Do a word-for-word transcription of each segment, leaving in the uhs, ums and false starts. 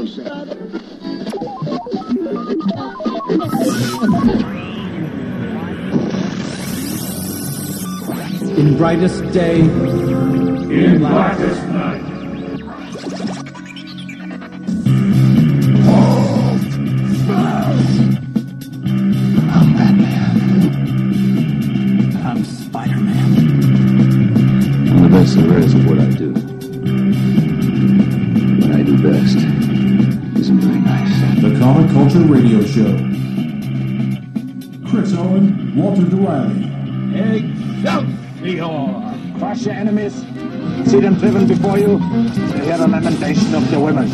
In brightest day, in blackest night. I'm Batman. I'm Spider-Man. I'm the best there is at what I do. What I do best isn't very nice. The Comic Culture Radio Show. Chris Owen, Walter Duriley. Excelsior! Crush your enemies. See them driven before you. They hear the lamentation of the women.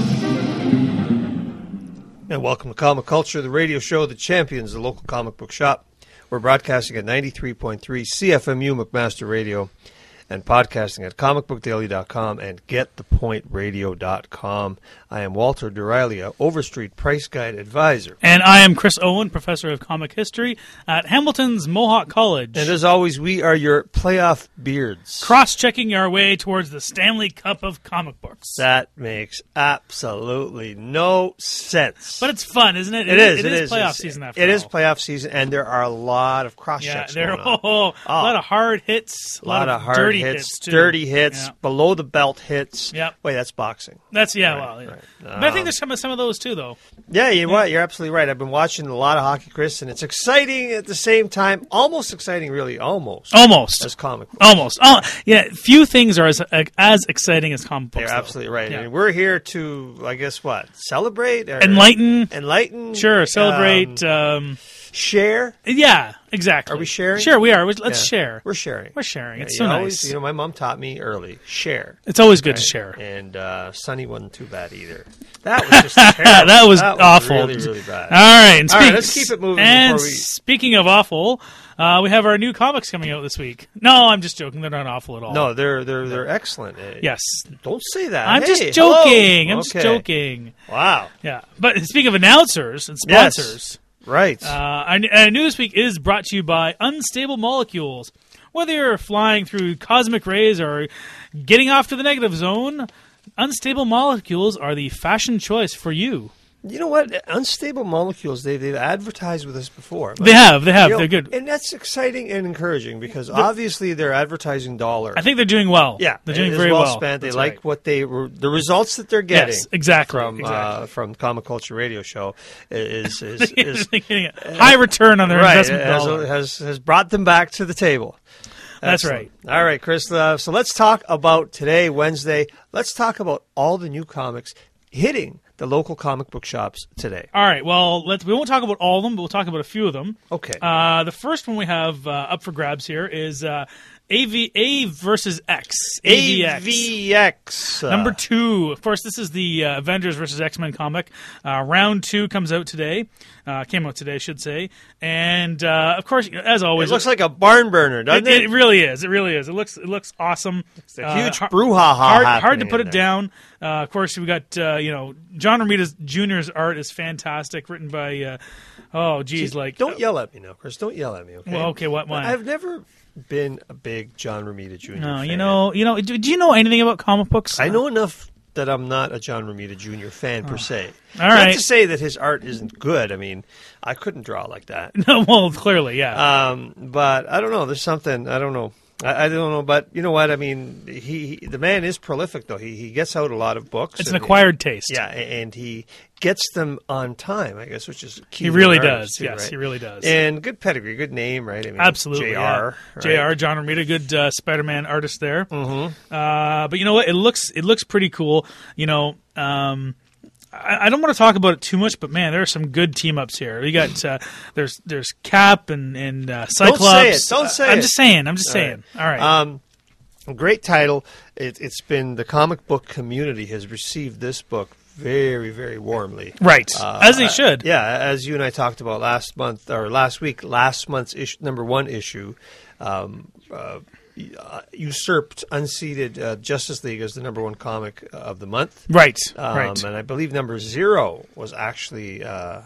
And welcome to Comic Culture, the radio show that champions the local comic book shop. We're broadcasting at ninety-three point three C F M U McMaster Radio and podcasting at comic book daily dot com and get the point radio dot com. I am Walter Duriley, Overstreet Price Guide Advisor. And I am Chris Owen, Professor of Comic History at Hamilton's Mohawk College. And as always, we are your playoff beards. Cross-checking our way towards the Stanley Cup of comic books. That makes absolutely no sense. But it's fun, isn't it? It, it is. It, it is is playoff it's, season after It all. is playoff season, and there are a lot of cross-checks yeah, there, going on. Oh, oh, a lot of hard hits. A lot, lot of, of hard dirty hits, hits too. dirty hits, yeah. below the belt hits. Yep. Wait, that's boxing. That's yeah. Right, well, yeah. right. But I think Um, there's some of some of those too, though. Yeah, you know what? You're absolutely right. I've been watching a lot of hockey, Chris, and it's exciting at the same time. Almost exciting, really, almost. Almost. As comic books. Almost. Oh, yeah. Few things are as as exciting as comic books. You're though. absolutely right. Yeah. I mean, we're here to, I guess, what? Celebrate? Or Enlighten. Enlighten. Sure. Celebrate. Um, Um, share. yeah. Exactly. Are we sharing? Sure, we are. Let's Yeah. share. We're sharing. We're sharing. Yeah, It's you so always, nice. You know, my mom taught me early. Share. It's always good Right? to share. And uh, Sunny wasn't too bad either. That was just terrible. that was that awful. Was really, really bad. All right. And All right, speak- let's keep it moving And before we- speaking of awful, uh, we have our new comics coming out this week. No, I'm just joking. They're not awful at all. No, they're they're they're excellent. Uh, Yes. Don't say that. I'm Hey, just joking. hello. I'm just Okay. joking. Wow. Yeah. But speaking of announcers and Yes. sponsors, Right. uh, our, our news week is brought to you by Unstable Molecules. Whether you're flying through cosmic rays or getting off to the negative zone, Unstable Molecules are the fashion choice for you. You know what? Unstable Molecules, they, they've advertised with us before. They have. They have. You know, They're good. And that's exciting and encouraging because obviously their advertising dollar. I think they're doing well. yeah, They're doing is very well, well. spent. They That's like right. what they were, the results that they're getting. Yes, exactly. From exactly. uh, from Comic Culture Radio Show is is, is, is high return on their right investment has, dollar. has has brought them back to the table. That's Excellent. All right, Chris. Uh, so let's talk about today, Wednesday. Let's talk about all the new comics hitting the local comic book shops today. All right. Well, let's. We won't talk about all of them, but we'll talk about a few of them. Okay. Uh, the first one we have uh, up for grabs here is uh, A V A versus X. A V X. A V X. Uh, Number two. Of course, this is the uh, Avengers versus X-Men comic. Uh, round two comes out today. Uh, came out today, I should say. And uh, of course, as It always, looks like a barn burner, doesn't it, it? it really is. It really is. It looks. It looks awesome. It's a huge brouhaha Hard, hard to happening put in it there. down. Uh, of course, we got uh, you know John Romita Junior's art is fantastic, written by uh, oh geez, like Don't yell at me now, Chris. Don't yell at me, okay? Well, okay, what- why? I've never been a big John Romita Junior No, fan. you know, you know. Do, do you know anything about comic books? I know enough that I'm not a John Romita Junior fan per se. All Not right. to say that his art isn't good. I mean, I couldn't draw like that. No, well, clearly, yeah. Um, but I don't know. There's something. I don't know. I, I don't know. But you know what? I mean, he, he the man is prolific though. He he gets out a lot of books. It's an and- acquired taste. Yeah, and he gets them on time, I guess, which is key. He to really an artist, does. too, Yes, right? he really does. And good pedigree, good name, right? I mean, Absolutely, J R, yeah. J R. John Romita, good uh, Spider-Man artist there. Mm-hmm. Uh, but you know what? It looks it looks pretty cool. You know, um, I, I don't want to talk about it too much, but man, there are some good team ups here. We got uh, there's there's Cap and and uh, Cyclops. Don't say it. Don't say I'm it. just saying. I'm just All saying. All right. Um, great title. It, it's been the comic book community has received this book very, very warmly. Right, Uh, as they should. Yeah, as you and I talked about last month or last week, last month's issue, number one issue, um, uh, uh, usurped, unseated uh, Justice League as the number one comic of the month. Right, Um, right. And I believe number zero was actually uh,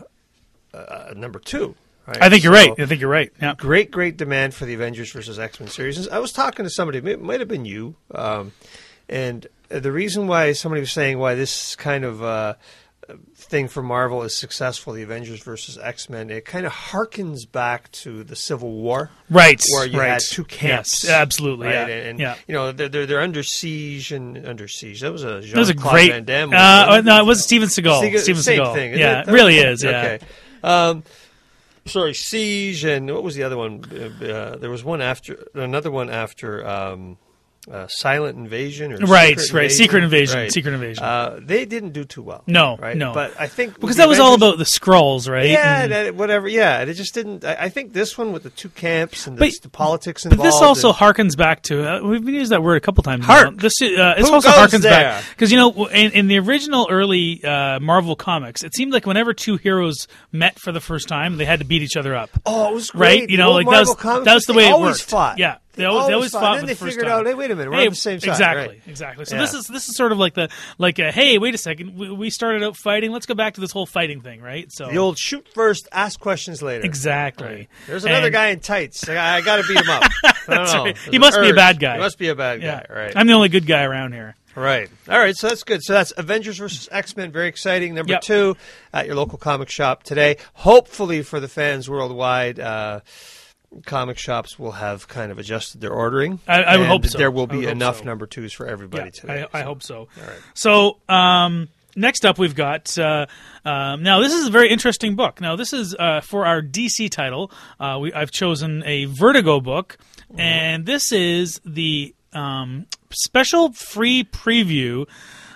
uh, number two. Right? I think you're So, right. I think you're right. Yeah. Great, great demand for the Avengers versus X-Men series. I was talking to somebody, it might have been you, um, and the reason why somebody was saying why this kind of uh, thing for Marvel is successful, the Avengers versus X-Men, it kind of harkens back to the Civil War. Right. Where you right. had two camps. Yes, absolutely. Right? Yeah. And, and yeah. you know, they're, they're they're under siege and under siege. That was a That was a Jean-Claude great. Van Damme. Uh, no, it was Steven Seagal. Steven, Steven same Seagal. thing. Yeah, It, it really is. Yeah. Okay. Um, sorry, Siege, and what was the other one? Uh, there was one after, another one after um, uh, Silent Invasion or Right, Secret right. Invasion? Secret Invasion. Right. Secret Invasion. Uh, they didn't do too well. No, right? no. But I think because that was all about the Skrulls, right? Yeah, And- that, whatever. Yeah, it just didn't. I, I think this one with the two camps and the, But- the politics But involved. this also and, harkens back to uh, we've used that word a couple times. Hark. Now. This uh, this Who also goes harkens there? back because you know in, in the original early uh, Marvel comics, it seemed like whenever two heroes met for the first time, they had to beat each other up. oh, it was great. Right? You The know, old like that Marvel was comics, that was the they way it always worked. Fought. Yeah, they always, they always fought. And for then they the first figured time. out, hey, wait a minute, we're Hey, on the same side. exactly, Right. exactly. So Yeah. this is this is sort of like the like a, hey, wait a second, we, we started out fighting. Let's go back to this whole fighting thing, right? So The old shoot first, ask questions later. exactly. Right. There's another And- guy in tights. I, I got to beat him up. I don't That's know. right. There's He an must be a urge. bad guy. He must be a bad Yeah, guy. Right. I'm the only good guy around here. Right. All right. So that's good. So that's Avengers versus X-Men. Very exciting. Number Yep. two at your local comic shop today. Hopefully for the fans worldwide, uh, comic shops will have kind of adjusted their ordering. I- I would and hope so. There will I would be hope enough so. number twos for everybody today. I, I So- hope so. All right. So um, next up, we've got uh, um, now this is a very interesting book. Now this is uh, for our D C title. Uh, we, I've chosen a Vertigo book, and this is the um, special free preview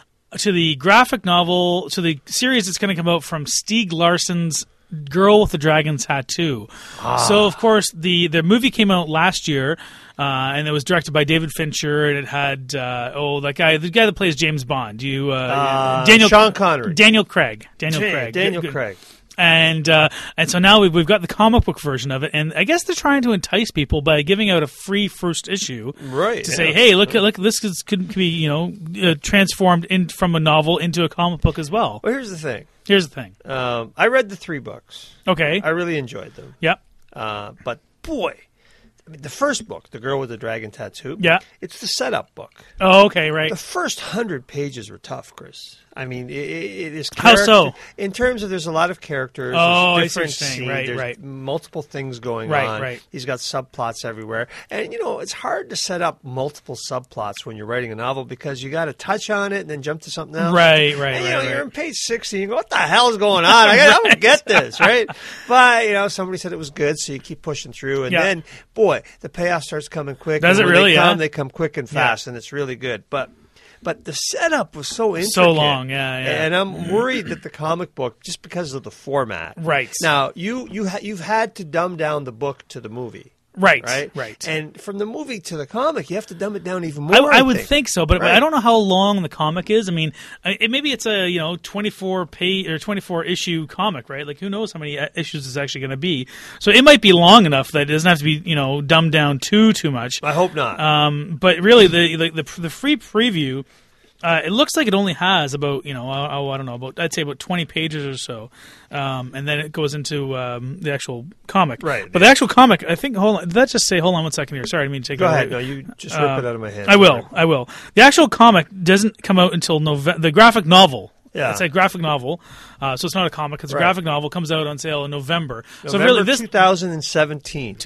to the graphic novel to the series that's going to come out from Stieg Larsson's Girl with the Dragon Tattoo. So, of course, the, the movie came out last year, uh, and it was directed by David Fincher, and it had uh, oh that guy, the guy that plays James Bond. You, uh, Uh, Daniel Sean Connery. Daniel Craig, Daniel Hey, Craig, Daniel Good- good. Craig. And uh, and so now we've, we've got the comic book version of it, and I guess they're trying to entice people by giving out a free first issue, Right, To yeah. say, hey, look, look, this is, could be you know uh, transformed in from a novel into a comic book as well. Well, here's the thing. Here's the thing. Um, I read the three books. Okay. I really enjoyed them. Yep. Uh, but boy, I mean, the first book, The Girl with the Dragon Tattoo. Yeah. It's the setup book. Oh, okay. Right. The first hundred pages were tough, Chris. I mean, it, it is How so? character- In terms of, there's a lot of characters. Oh, I there's see what different you're saying. scenes, Right, there's right. multiple things going Right, on. right. He's got subplots everywhere, and you know, it's hard to set up multiple subplots when you're writing a novel because you got to touch on it and then jump to something else. Right, right, And, you right, know, right. you're on page sixty. You go, what the hell's going on? I, I don't get this, right? But you know, somebody said it was good, so you keep pushing through, and Yeah. then, boy, the payoff starts coming quick. Does and it when really? They come, Yeah. they come quick and fast, and it's really good. But but the setup was so intricate, So long, yeah, yeah. And I'm worried that the comic book, just because of the format, Right. now you you ha- you've had to dumb down the book to the movie. Right. Right, Right. and from the movie to the comic, you have to dumb it down even more. I, I, I would think so, but, but I Right. don't know how long the comic is. I mean, I- it, maybe it's a you know twenty-four page or twenty-four issue comic, right? Like who knows how many uh, issues it's actually going to be. So it might be long enough that it doesn't have to be you know dumbed down too too much. I hope not. Um, but really, the the the, the free preview. Uh, it looks like it only has about you know oh, I don't know about I'd say about twenty pages or so, um, and then it goes into um, the actual comic. Right. But the actual comic, I think. Hold on, did that just say? Hold on one second here. Sorry, I didn't mean to take. Go it away. ahead. No, you just rip Uh, it out of my hand. I will. I will. The actual comic doesn't come out until November. The graphic novel. Yeah. It's a graphic novel, uh, so it's not a comic. It's a Right. graphic novel. Comes out on sale in November. so November really, this two thousand seventeen.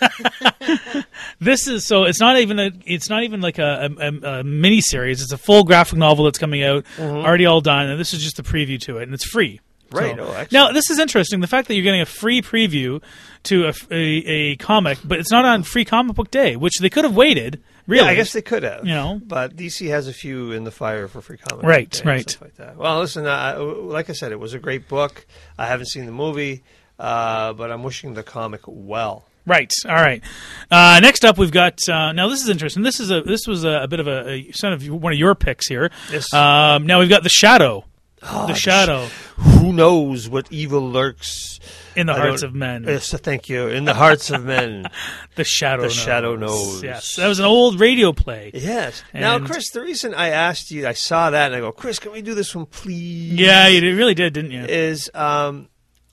this is so. It's not even a. It's not even like a, a, a mini series. It's a full graphic novel that's coming out, already all done, and this is just a preview to it, and it's free. Right. So- Oh, excellent. now this is interesting. The fact that you're getting a free preview to a, a, a comic, but it's not on Free Comic Book Day, which they could have waited. Really, Yeah, I guess they could have. You know. but D C has a few in the fire for free comic. Right, Book Day and right. Stuff like that. Well, listen, uh, like I said, it was a great book. I haven't seen the movie, uh, but I'm wishing the comic well. Right. All right. Uh, next up, we've got. Uh, now, this is interesting. This is a. This was a, a bit of a, a son of one of your picks here. Yes. Um, now we've got the Shadow. Oh, the Shadow Who knows what evil lurks in the I hearts don't- of men. Yes, thank you. In the hearts of men. The Shadow. The knows. Shadow knows. Yes, that was an old radio play. Yes. Now, And- Chris, the reason I asked you, I saw that and I go, Chris, can we do this one, please? Yeah, you really did, didn't you? Is um,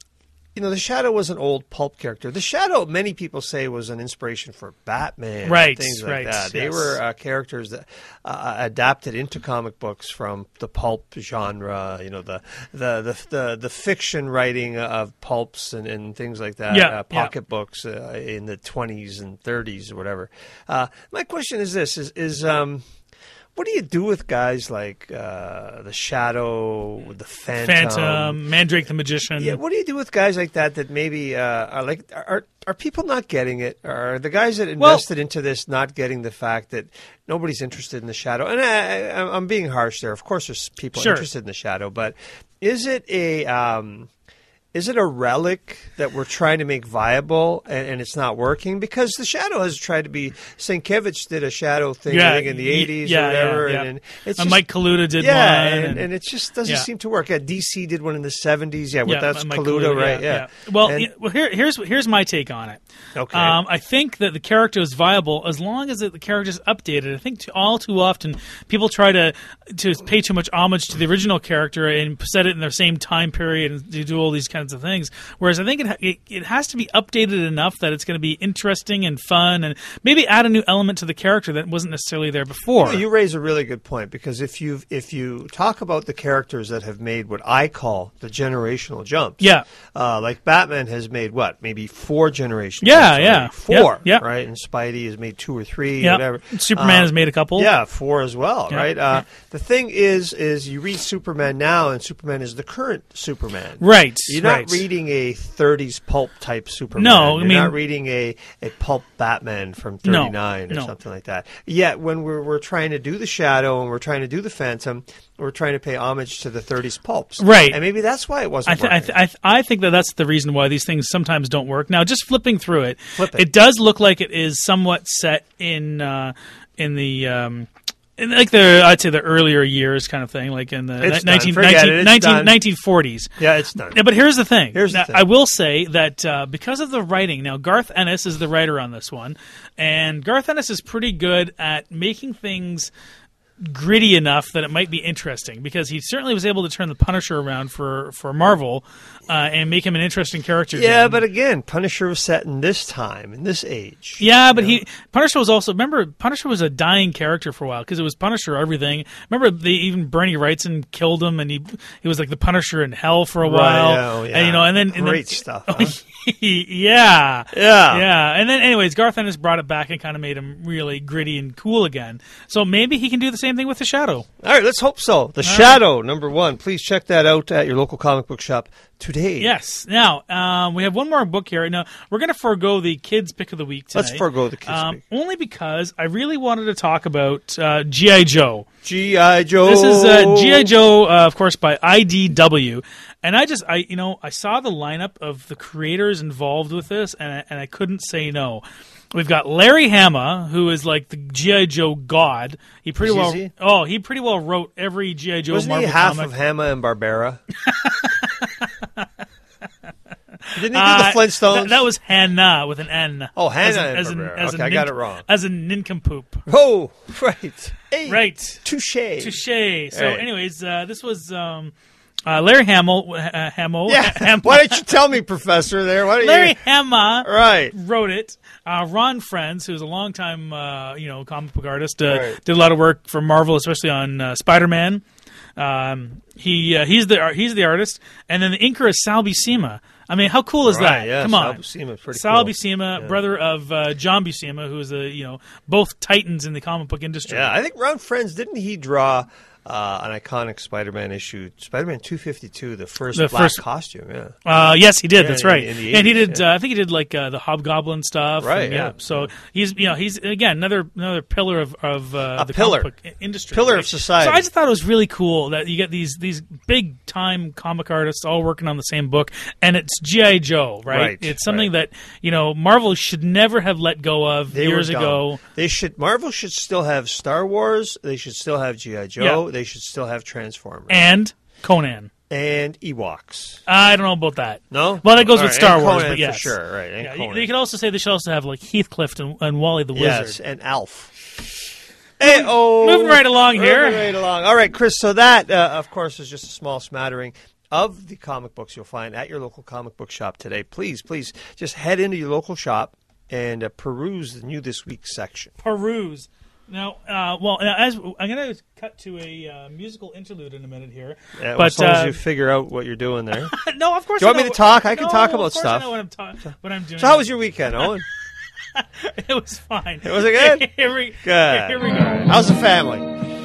you know, the Shadow was an old pulp character. The Shadow, many people say, was an inspiration for Batman, Right, and things like right, that. They yes. were uh, characters that uh, adapted into comic books from the pulp genre. You know, the the the the, the fiction writing of pulps and, and things like that. Yeah, uh, yeah. pocket books uh, in the twenties and thirties or whatever. Uh, my question is this: is is um. What do you do with guys like uh, the Shadow, the Phantom, Phantom, Mandrake the Magician. Yeah, what do you do with guys like that that maybe uh, are like are are people not getting it? Are the guys that invested Well- into this not getting the fact that nobody's interested in the Shadow? And I, I, I'm being harsh there. Of course, there's people Sure. interested in the Shadow, but is it a um, is it a relic that we're trying to make viable and, and it's not working? Because the Shadow has tried to be. Sienkiewicz did a Shadow thing Yeah, I think in the y- eighties yeah, or whatever, yeah, yeah. and, and it's And just, Mike Kaluta did yeah, one. and, and- and it just doesn't Yeah. seem to work. Yeah, D C did one in the seventies. Yeah, with Yeah, that's Mike Kaluta, right? Yeah. Well, And- you know, well, here, here's here's my take on it. Okay. Um, I think that the character is viable as long as the character is updated. I think too, all too often people try to to pay too much homage to the original character and set it in the same time period and to do all these kinds of things. Whereas I think it ha- it, it has to be updated enough that it's going to be interesting and fun, and maybe add a new element to the character that wasn't necessarily there before. Well, you raise a really good point, because if you if you talk about the characters that have made what I call the generational jumps, Yeah. uh, like Batman has made what, maybe four generations, Yeah, jumps already. yeah. four, Yep, yep. right? And Spidey has made two or three, Yeah. whatever. Superman Um, has made a couple. Yeah, four as well, Yeah, right? Uh, yeah. The thing is, is you read Superman now, and Superman is the current Superman, Right. You're not right. reading a thirties pulp type Superman. No, I You're mean- not reading a, a pulp Batman from thirty-nine or no. something like that. Yet when we're we're trying to do the Shadow and we're trying to do the Phantom, we're trying to pay homage to the thirties pulps, Right. And maybe that's why it I, wasn't th- I, working. th- I, th- I think that that's the reason why these things sometimes don't work. Now, just flipping through it, Flip it. does look like it is somewhat set in uh, in the um, in like the I'd say the earlier years kind of thing, like in the It's ni- done. 19, Forget 19, it. It's nineteen, done. nineteen forties. yeah, it's done. Yeah, but here's the thing. Here's the Now, thing. I will say that uh, because of the writing, now Garth Ennis is the writer on this one, and Garth Ennis is pretty good at making things gritty enough that it might be interesting, because he certainly was able to turn the Punisher around for, for Marvel uh, and make him an interesting character. Yeah, again. but again, Punisher was set in this time, in this age. Yeah, but you know? he Punisher was also, remember, Punisher was a dying character for a while because it was Punisher everything. Remember, they, even Bernie Wrightson killed him, and he he was like the Punisher in hell for a Right, while. yeah, oh, yeah. And you know, and then and Great then, stuff, Oh, huh? yeah, Yeah. yeah. And then, anyways, Garth Ennis brought it back and kind of made him really gritty and cool again. So maybe he can do the same thing with the Shadow. All right, let's hope so. The Shadow, number one. Please check that out at your local comic book shop today. Yes. Now, um, we have one more book here. Now, we're going to forego the kids' pick of the week today. Let's forego the kids' um, pick. Only because I really wanted to talk about uh, G I. Joe. G I. Joe. This is uh, G I. Joe, uh, of course, by I D W. And I just, I you know, I saw the lineup of the creators involved with this, and I, and I couldn't say no. We've got Larry Hama, who is like the G I. Joe god. He pretty Is well, he? oh, he pretty well wrote every G I. Joe Wasn't Marvel he half comic. of Hama and Barbera? Didn't he do Uh, the Flintstones? That, that was Hannah with an N. Oh, Hannah As an- and as an- Barbera. as a Okay, I got nink- it wrong. As a nincompoop. Oh, right. Hey, Right. Touche. Touche. So, Right. anyways, uh, this was um, uh, Larry Hamill. Uh, Hamill. Yeah. Ham- Why don't you tell me, Professor? There. Why don't Larry you? Hama Right. wrote it. Uh, Ron Frenz, who's a longtime, uh, you know, comic book artist, uh, Right. did a lot of work for Marvel, especially on uh, Spider-Man. Um, he uh, he's the he's the artist, and then the inker is Sal Buscema. I mean, how cool is Right, that? yeah, Come Sal on, Buscema, pretty Sal cool. Buscema, Yeah. brother of uh, John Buscema, who is a you know both titans in the comic book industry. Yeah, I think Ron Friends, didn't he draw uh, an iconic Spider-Man issue, Spider-Man two fifty-two, the first The black first- costume, yeah. Uh, yes, he did. Yeah, That's in- right. in the and he eighties, did. yeah. Uh, I think he did like uh, the Hobgoblin stuff. Right, and, yeah. So he's you know he's again another another pillar of of uh, A the pillar. comic book i- industry, Pillar right? of society. So I just thought it was really cool that you get these these big time comic artists all working on the same book, and it's G I. Joe, right? Right, It's something right. that you know Marvel should never have let go of They years were dumb. ago. They should. Marvel should still have Star Wars. They should still have G I. Joe. Yeah. They should still have Transformers And Conan. and Ewoks. I don't know about that. No, Well, that goes All with right, Star and Wars, Conan but yes, for sure. Right, and Yeah, Conan. you, you could also say they should also have like Heathcliff and, and Wally the Wizard. Yes, and Alf. Hey, oh, moving right along here. Moving right along. All right, Chris. So that, uh, of course, is just a small smattering of the comic books you'll find at your local comic book shop today. Please, please, just head into your local shop and uh, peruse the new this week section. Peruse. Now, uh, well, uh, as I'm going to cut to a uh, musical interlude in a minute here. Yeah, but as long as uh, you figure out what you're doing there. no, of course. Do you want I me know to talk? I what, can no, talk of about course stuff. I know what I'm, ta- what I'm doing. So how was your weekend, Owen? It was fine. Was it good? here we, Good. Here we go. How's the family?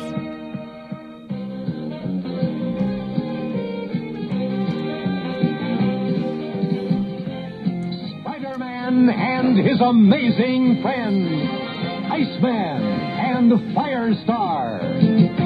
Spider-Man and his amazing friends, Iceman and Firestar.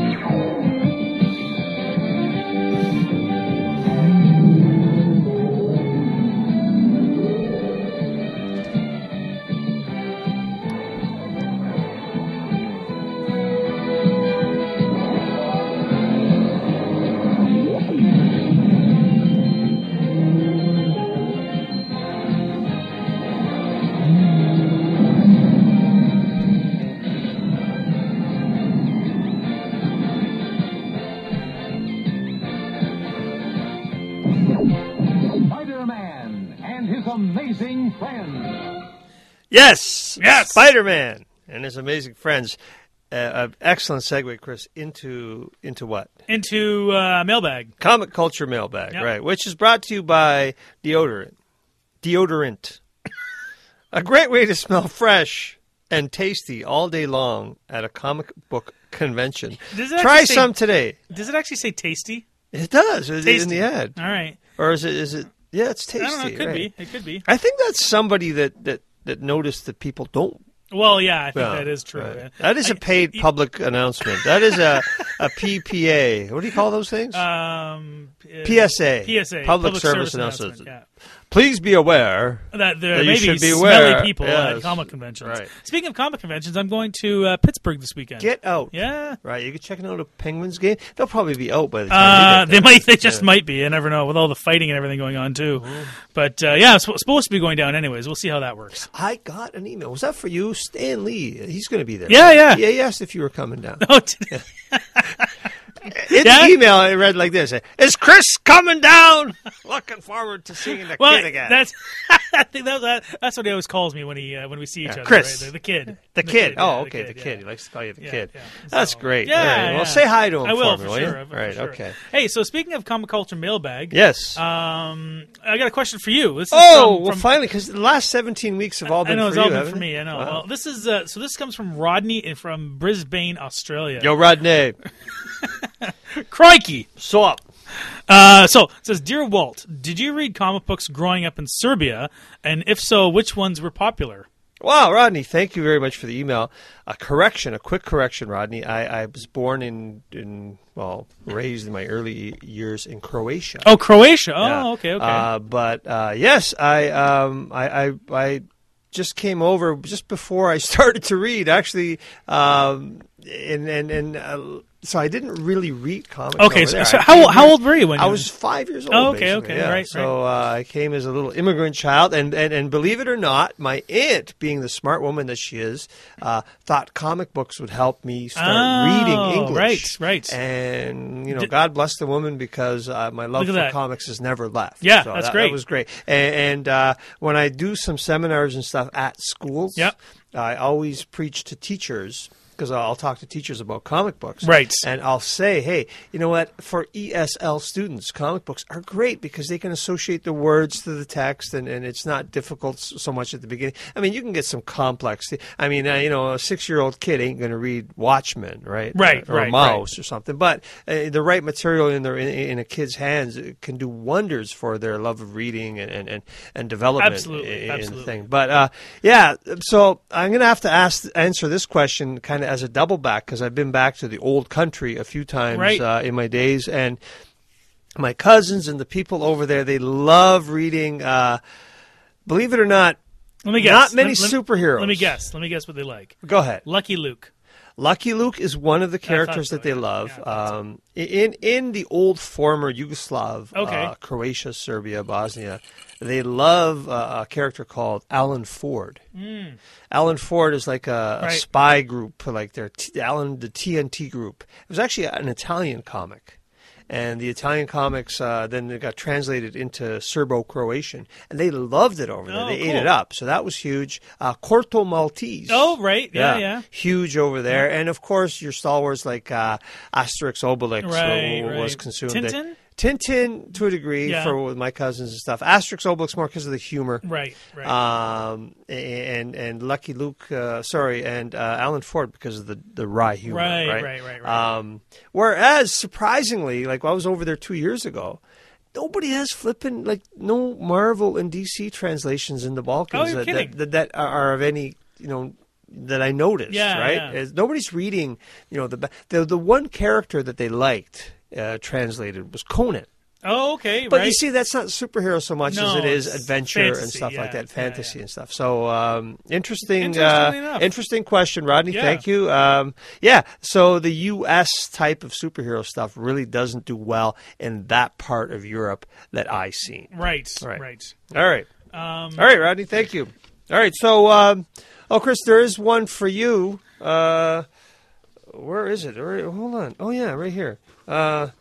Spider-Man and his amazing friends. Yes, Yes! Spider-Man and his amazing friends. Uh, an excellent segue, Chris, into into what? Into uh, mailbag. Comic Culture Mailbag, Yep. right? Which is brought to you by Deodorant. Deodorant. A great way to smell fresh and tasty all day long at a comic book convention. Does it Try actually say- some today. Does it actually say tasty? It does. It's in Tasty. the ad. All right. Or is it? Is it? Yeah, it's tasty. I don't know. It could right. be. It could be. I think that's somebody that, that, that noticed that people don't. Well, yeah, I think Yeah, that is true. right. yeah. That is a I- paid y- public announcement. That is a, a P P A. What do you call those things? Um, uh, P S A. P S A. Public Service Announcement. announcement. Please be aware. Yeah. That there That you may should be be aware. smelly people Yes. at comic conventions. Right. Speaking of comic conventions, I'm going to uh, Pittsburgh this weekend. Get out. Yeah. Right. You can check out a Penguins game. They'll probably be out by the Uh, time they you get might. They just Yeah. might be. I never know with all the fighting and everything going on too. But uh, yeah, it's supposed to be going down anyways. We'll see how that works. I got an email. Was that for you? Stan Lee. He's going to be there. Yeah, yeah. Yeah, he asked if you were coming down. Oh, did- In Yeah? the email, it read like this: "Is Chris coming down? Looking forward to seeing the well, kid again." that's. I think that, that, that's what he always calls me when he uh, when we see each Yeah, other. Chris. right? the, the kid. The kid. Oh, yeah, okay. The kid. yeah. He likes to call you the Yeah, kid. yeah. That's So- great. Yeah, All right. yeah. Well, say hi to him I will for for me, will sure. you? for Right. sure. Okay. Hey, so speaking of comic culture mailbag, Yes. um, I got a question for you. This is oh, from, well, from, finally, because the last seventeen weeks have all been I know for it's you, all been haven't for they? me. I know. Wow. Well, this is uh, so. This comes from Rodney from Brisbane, Australia. Yo, Rodney. Crikey! So up. Uh, so it says, "Dear Walt, did you read comic books growing up in Serbia? And if so, which ones were popular?" Wow, Rodney, thank you very much for the email. A correction, a quick correction, Rodney. I, I was born in, in, well, raised in my early years in Croatia. Oh, Croatia. Oh, Yeah. okay, okay. Uh, but uh, yes, I, um, I, I, I just came over just before I started to read. Actually, um, and and and uh, so I didn't really read comics. Okay, over so- there. so I how- came how here- old were you when I you- was five years old? Oh, okay, basically, okay, yeah. right, So uh, I came as a little immigrant child, and, and and believe it or not, my aunt, being the smart woman that she is, uh, thought comic books would help me start Oh, reading English. right, right. And you know, Did- God bless the woman, because uh, my love Look at for that. comics has never left. Yeah, So that's that, great. That was great. And, and uh, when I do some seminars and stuff at schools, Yep. I always preach to teachers, because I'll talk to teachers about comic books. Right. And I'll say, hey, you know what? For E S L students, comic books are great because they can associate the words to the text, and, and it's not difficult s- so much at the beginning. I mean, you can get some complex. I mean, uh, you know, a six-year-old kid ain't going to read Watchmen, right? Right, Or, or right, Mouse or something. But uh, the right material in, their, in, in a kid's hands it can do wonders for their love of reading and, and, and, and development Absolutely, in, in absolutely. the thing. But, uh, yeah, so I'm going to have to ask answer this question kind of as a double back, because I've been back to the old country a few times Right. uh, in my days, and my cousins and the people over there, they love reading, uh, believe it or not, Let me guess. not many Let- let- superheroes. Let me guess. Let me guess what they like. Go ahead. Lucky Luke. Lucky Luke is one of the characters so, that they yeah. love. Yeah, I thought so. um, in in the old former Yugoslav, Okay. uh, Croatia, Serbia, Bosnia, they love uh, a character called Alan Ford. Alan Ford is like a, a Right. spy group, like their T- Alan the T N T group. It was actually an Italian comic. and the Italian comics uh, then it got translated into Serbo-Croatian, and they loved it over there. Oh, they cool. ate it up, so that was huge. Uh, Corto Maltese. Oh, right. Yeah, yeah. Huge over there. And, of course, your stalwarts like uh, Asterix, Obelix Right, w- was right. consumed. Tintin? Tintin, to a degree, Yeah. for with my cousins and stuff. Asterix, Obelix more because of the humor. Right, right. Um, and and Lucky Luke, uh, sorry, and uh, Alan Ford because of the, the wry humor. Right, Right, right, right, right. Um, whereas, surprisingly, like I was over there two years ago, nobody has flipping, like, no Marvel and D C translations in the Balkans Oh, you're that, kidding. that, that, that are of any, you know, that I noticed, Yeah, right? yeah. Is nobody's reading, you know, the the the one character that they liked uh, translated was Conan. oh, okay, But right. you see, that's not superhero so much No, as it is it's adventure and fantasy, stuff yeah, like that, yeah, fantasy yeah. and stuff. So um, interesting, Interestingly uh, enough. interesting question, Rodney. Yeah. Thank you. Um, yeah, so the U S type of superhero stuff really doesn't do well in that part of Europe that I seen. Right, Right. right. All right, Um, all right, Rodney. Thank you. All right, so um, oh, Chris, there is one for you. Uh, where is it? All right, hold on. Oh yeah, right here. Uh,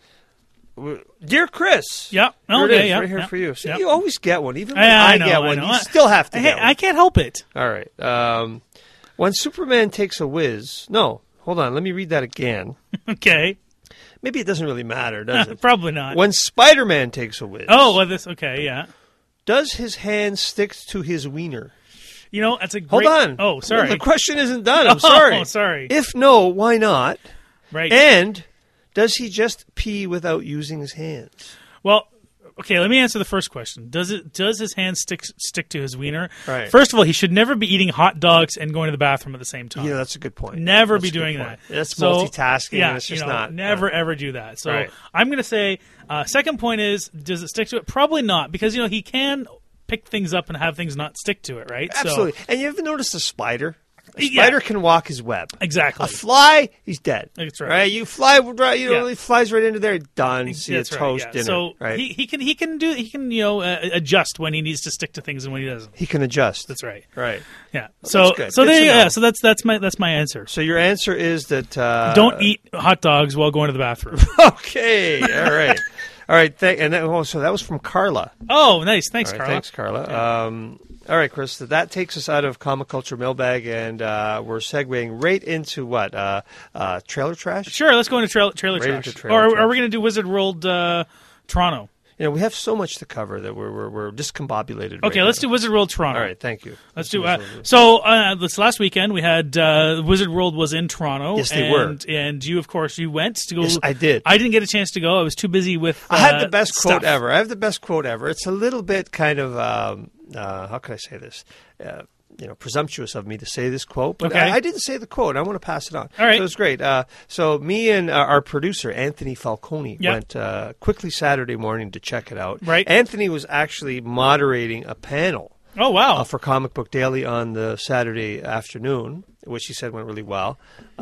w- Dear Chris. Yeah. Here it Okay, is, yeah, right here yeah, for you. So yeah. you always get one, even when Yeah, I, I know, get I one. know. You still have to Hey, get one. I can't help it. All right. Um, when Superman takes a whiz, no, hold on. Let me read that again. Okay. Maybe it doesn't really matter, does it? Probably not. When Spider-Man takes a whiz, oh, well, this. Okay, yeah. does his hand stick to his wiener? You know, that's a Hold great. on. Oh, sorry. No, the question isn't done. I'm Oh, sorry. sorry. If no, why not? Right. And does he just pee without using his hands? Well, okay. Let me answer the first question. Does it? Does his hand stick stick to his wiener? Right. First of all, he should never be eating hot dogs and going to the bathroom at the same time. You know, that's a good point. Never That's be a good doing point. that. That's So, multitasking. Yeah, and it's just you know, not. never uh, ever do that. So Right. I'm going to say, uh, second point is, does it stick to it? Probably not, because you know he can pick things up and have things not stick to it, right? Absolutely. So, And you ever noticed a spider? A Yeah. spider can walk his web. exactly. A fly, he's dead. That's right. You fly, right? You know, Yeah. he flies right into there. Done. See That's a right, toast yeah. dinner. So right? he, he can he can do he can you know uh, adjust when he needs to stick to things and when he doesn't. He can adjust. That's right. Right. Yeah. So good. so Good there to you know. yeah. So that's that's my that's my answer. So your answer is that uh, Don't eat hot dogs while going to the bathroom. Okay. All right. All right. Thank, and that, oh, so that was from Carla. Oh, nice. Thanks, All right, Carla. Thanks, Carla. Um, all right, Chris. So that takes us out of comic culture mailbag, and uh, we're segueing right into what? Uh, uh, trailer trash. Sure, let's go into trail, trailer Right trash. into trailer or are, trash. are we going to do Wizard World uh, Toronto? You know, we have so much to cover that we're we're, we're discombobulated. Okay, right let's now. do Wizard World Toronto. All right. Thank you. Let's do. Uh, so uh, this last weekend we had uh, Wizard World was in Toronto. Yes, they and, were. And you, of course, you went to go. Yes, I did. I didn't get a chance to go. I was too busy with. Uh, I had the best stuff. quote ever. I have the best quote ever. It's a little bit kind of um, uh, how can I say this? Uh, you know, presumptuous of me to say this quote, but Okay. I, I didn't say the quote. I want to pass it on. All right. So it's great. Uh, so me and uh, our producer Anthony Falcone Yep. went uh, quickly Saturday morning to check it out. Right. Anthony was actually moderating a panel Oh wow! uh, for Comic Book Daily on the Saturday afternoon, which he said went really well.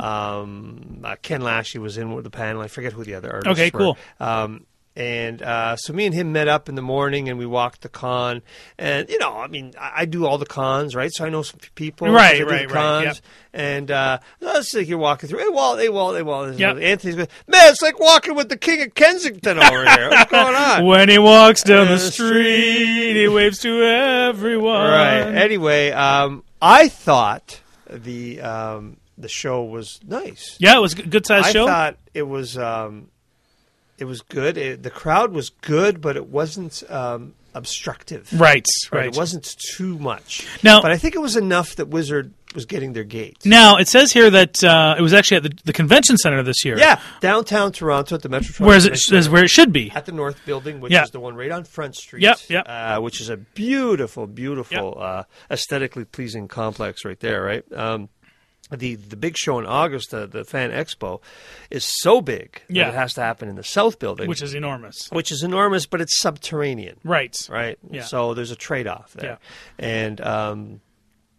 Um, uh, Ken Lashley was in with the panel. I forget who the other artists Okay, were. cool. Um, and uh, so me and him met up in the morning, and we walked the con. And you know, I mean, I, I do all the cons, right? So I know some people, 'cause Right, I do right, the right, cons. yep. And uh, let's say you're walking through. Hey, Walt, hey, Walt, hey, Walt. Yep. Anthony's going, man, it's like walking with the King of Kensington over here. What's going on? When he walks down Uh, the street, he waves to everyone. Right. Anyway, um, I thought the um, the show was nice. Yeah, it was a good sized I show. thought it was um, it was good. It, the crowd was good, but it wasn't um, obstructive. Right, Right. right. It wasn't too much. Now- but I think it was enough that Wizard was getting their gate. Now it says here that uh, it was actually at the, the convention center this year. Yeah, downtown Toronto at the Metro. whereas it is where it should be. at the North Building, which Yeah. is the one right on Front Street. Yep, yep. Uh, which is a beautiful, beautiful, uh, aesthetically pleasing complex right there, right? Um, the the big show in August, uh, the Fan Expo, is so big Yeah. that it has to happen in the South Building, Which is enormous. which is enormous, but it's subterranean, Right. right? Yeah. So there's a trade-off there, and. Um,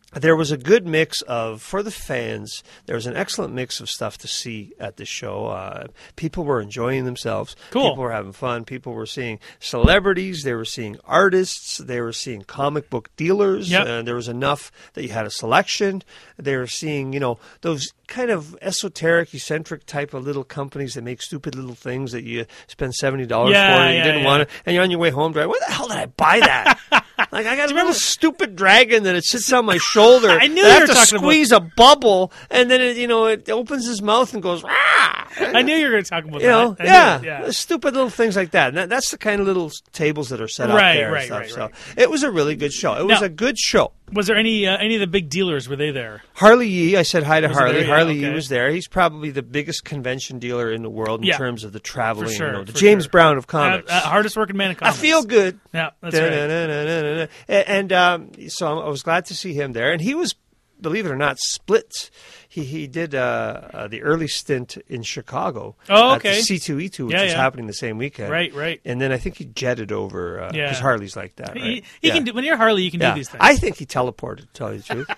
there was a good mix of, for the fans, there was an excellent mix of stuff to see at the show. Uh, people were enjoying themselves. Cool. People were having fun. People were seeing celebrities. They were seeing artists. They were seeing comic book dealers. Yep. Uh, there was enough that you had a selection. They were seeing, you know, those kind of esoteric, eccentric type of little companies that make stupid little things that you spend seventy dollars Yeah, for and you yeah, didn't yeah. want it. And you're on your way home driving, where the hell did I buy that? Like, I got a little stupid dragon that it sits on my shoulder. I knew that you I have were to talking about- squeeze a bubble, and then it, you know, it opens his mouth and goes, rah! I knew you were going to talk about You know, that. I knew yeah, it, yeah. stupid little things like that. And that, that's the kind of little tables that are set up Right, there. right, and stuff. right, so right. it was a really good show. It was Now- a good show. Was there any uh, any of the big dealers? Were they there? Harley Yee, I said hi to Was he Harley. there? Yeah, Harley okay. Yee was there. He's probably the biggest convention dealer in the world in Yeah. terms of the traveling. For sure, you know, the for James sure. Brown of Uh, comics. uh, hardest working man in I comics. feel good. Yeah, that's right. Da-na-na-na-na-na. And, and um, so I was glad to see him there. And he was, believe it or not, split. He he did uh, uh, the early stint in Chicago. Oh, At the okay. C two E two, which Yeah, was yeah. happening the same weekend. Right, right. And then I think he jetted over because Yeah. Harley's like that. Right? He, he Yeah. can do, when you're Harley, you can Yeah. do these things. I think he teleported, to tell you the truth.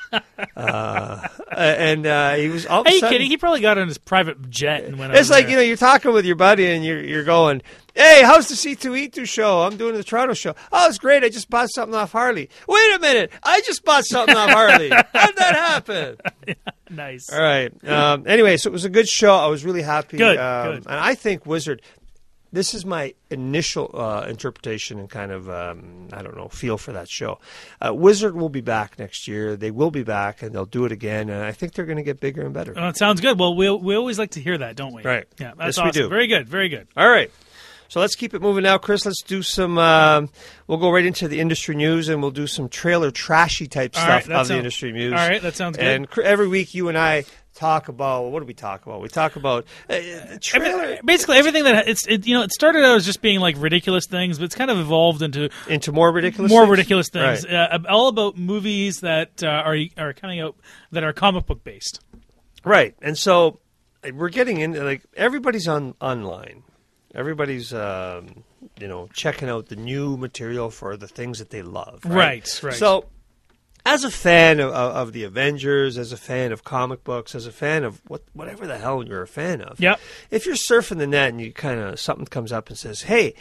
uh, and uh, he was all of Are a you sudden, kidding? He probably got on his private jet and went. It's over like, there. you know, you're talking with your buddy and you're you're going, hey, how's the C two E two show? I'm doing the Toronto show. Oh, it's great. I just bought something off Harley. Wait a minute. I just bought something off Harley. How'd that happen? Nice. All right. Um, anyway, so it was a good show. I was really happy. Good, Um, good. And I think Wizard, this is my initial uh, interpretation and kind of, um, I don't know, feel for that show. Uh, Wizard will be back next year. They will be back, and they'll do it again. And I think they're going to get bigger and better. Well, it sounds good. Well, we we always like to hear that, don't we? Right. Yeah, that's Yes, we awesome. do. Very good. Very good. All right. So let's keep it moving now, Chris. Let's do some. Um, we'll go right into the industry news, and we'll do some trailer trashy type All stuff right, that of the sounds- industry news. all right, that sounds good. And cr- every week, you and I talk about what do we talk about? We talk about uh, the trailer Every- Basically, everything that it's it, you know it started out as just being like ridiculous things, but it's kind of evolved into into more ridiculous, more things? ridiculous things. Right. Uh, all about movies that uh, are are coming out that are comic book based. Right. And so uh, we're getting into like everybody's on online. Everybody's um, you know checking out the new material for the things that they love. Right. Right, right. So, as a fan of, of, of the Avengers, as a fan of comic books, as a fan of what whatever the hell you're a fan of, Yep. if you're surfing the net and you kind of something comes up and says, "Hey,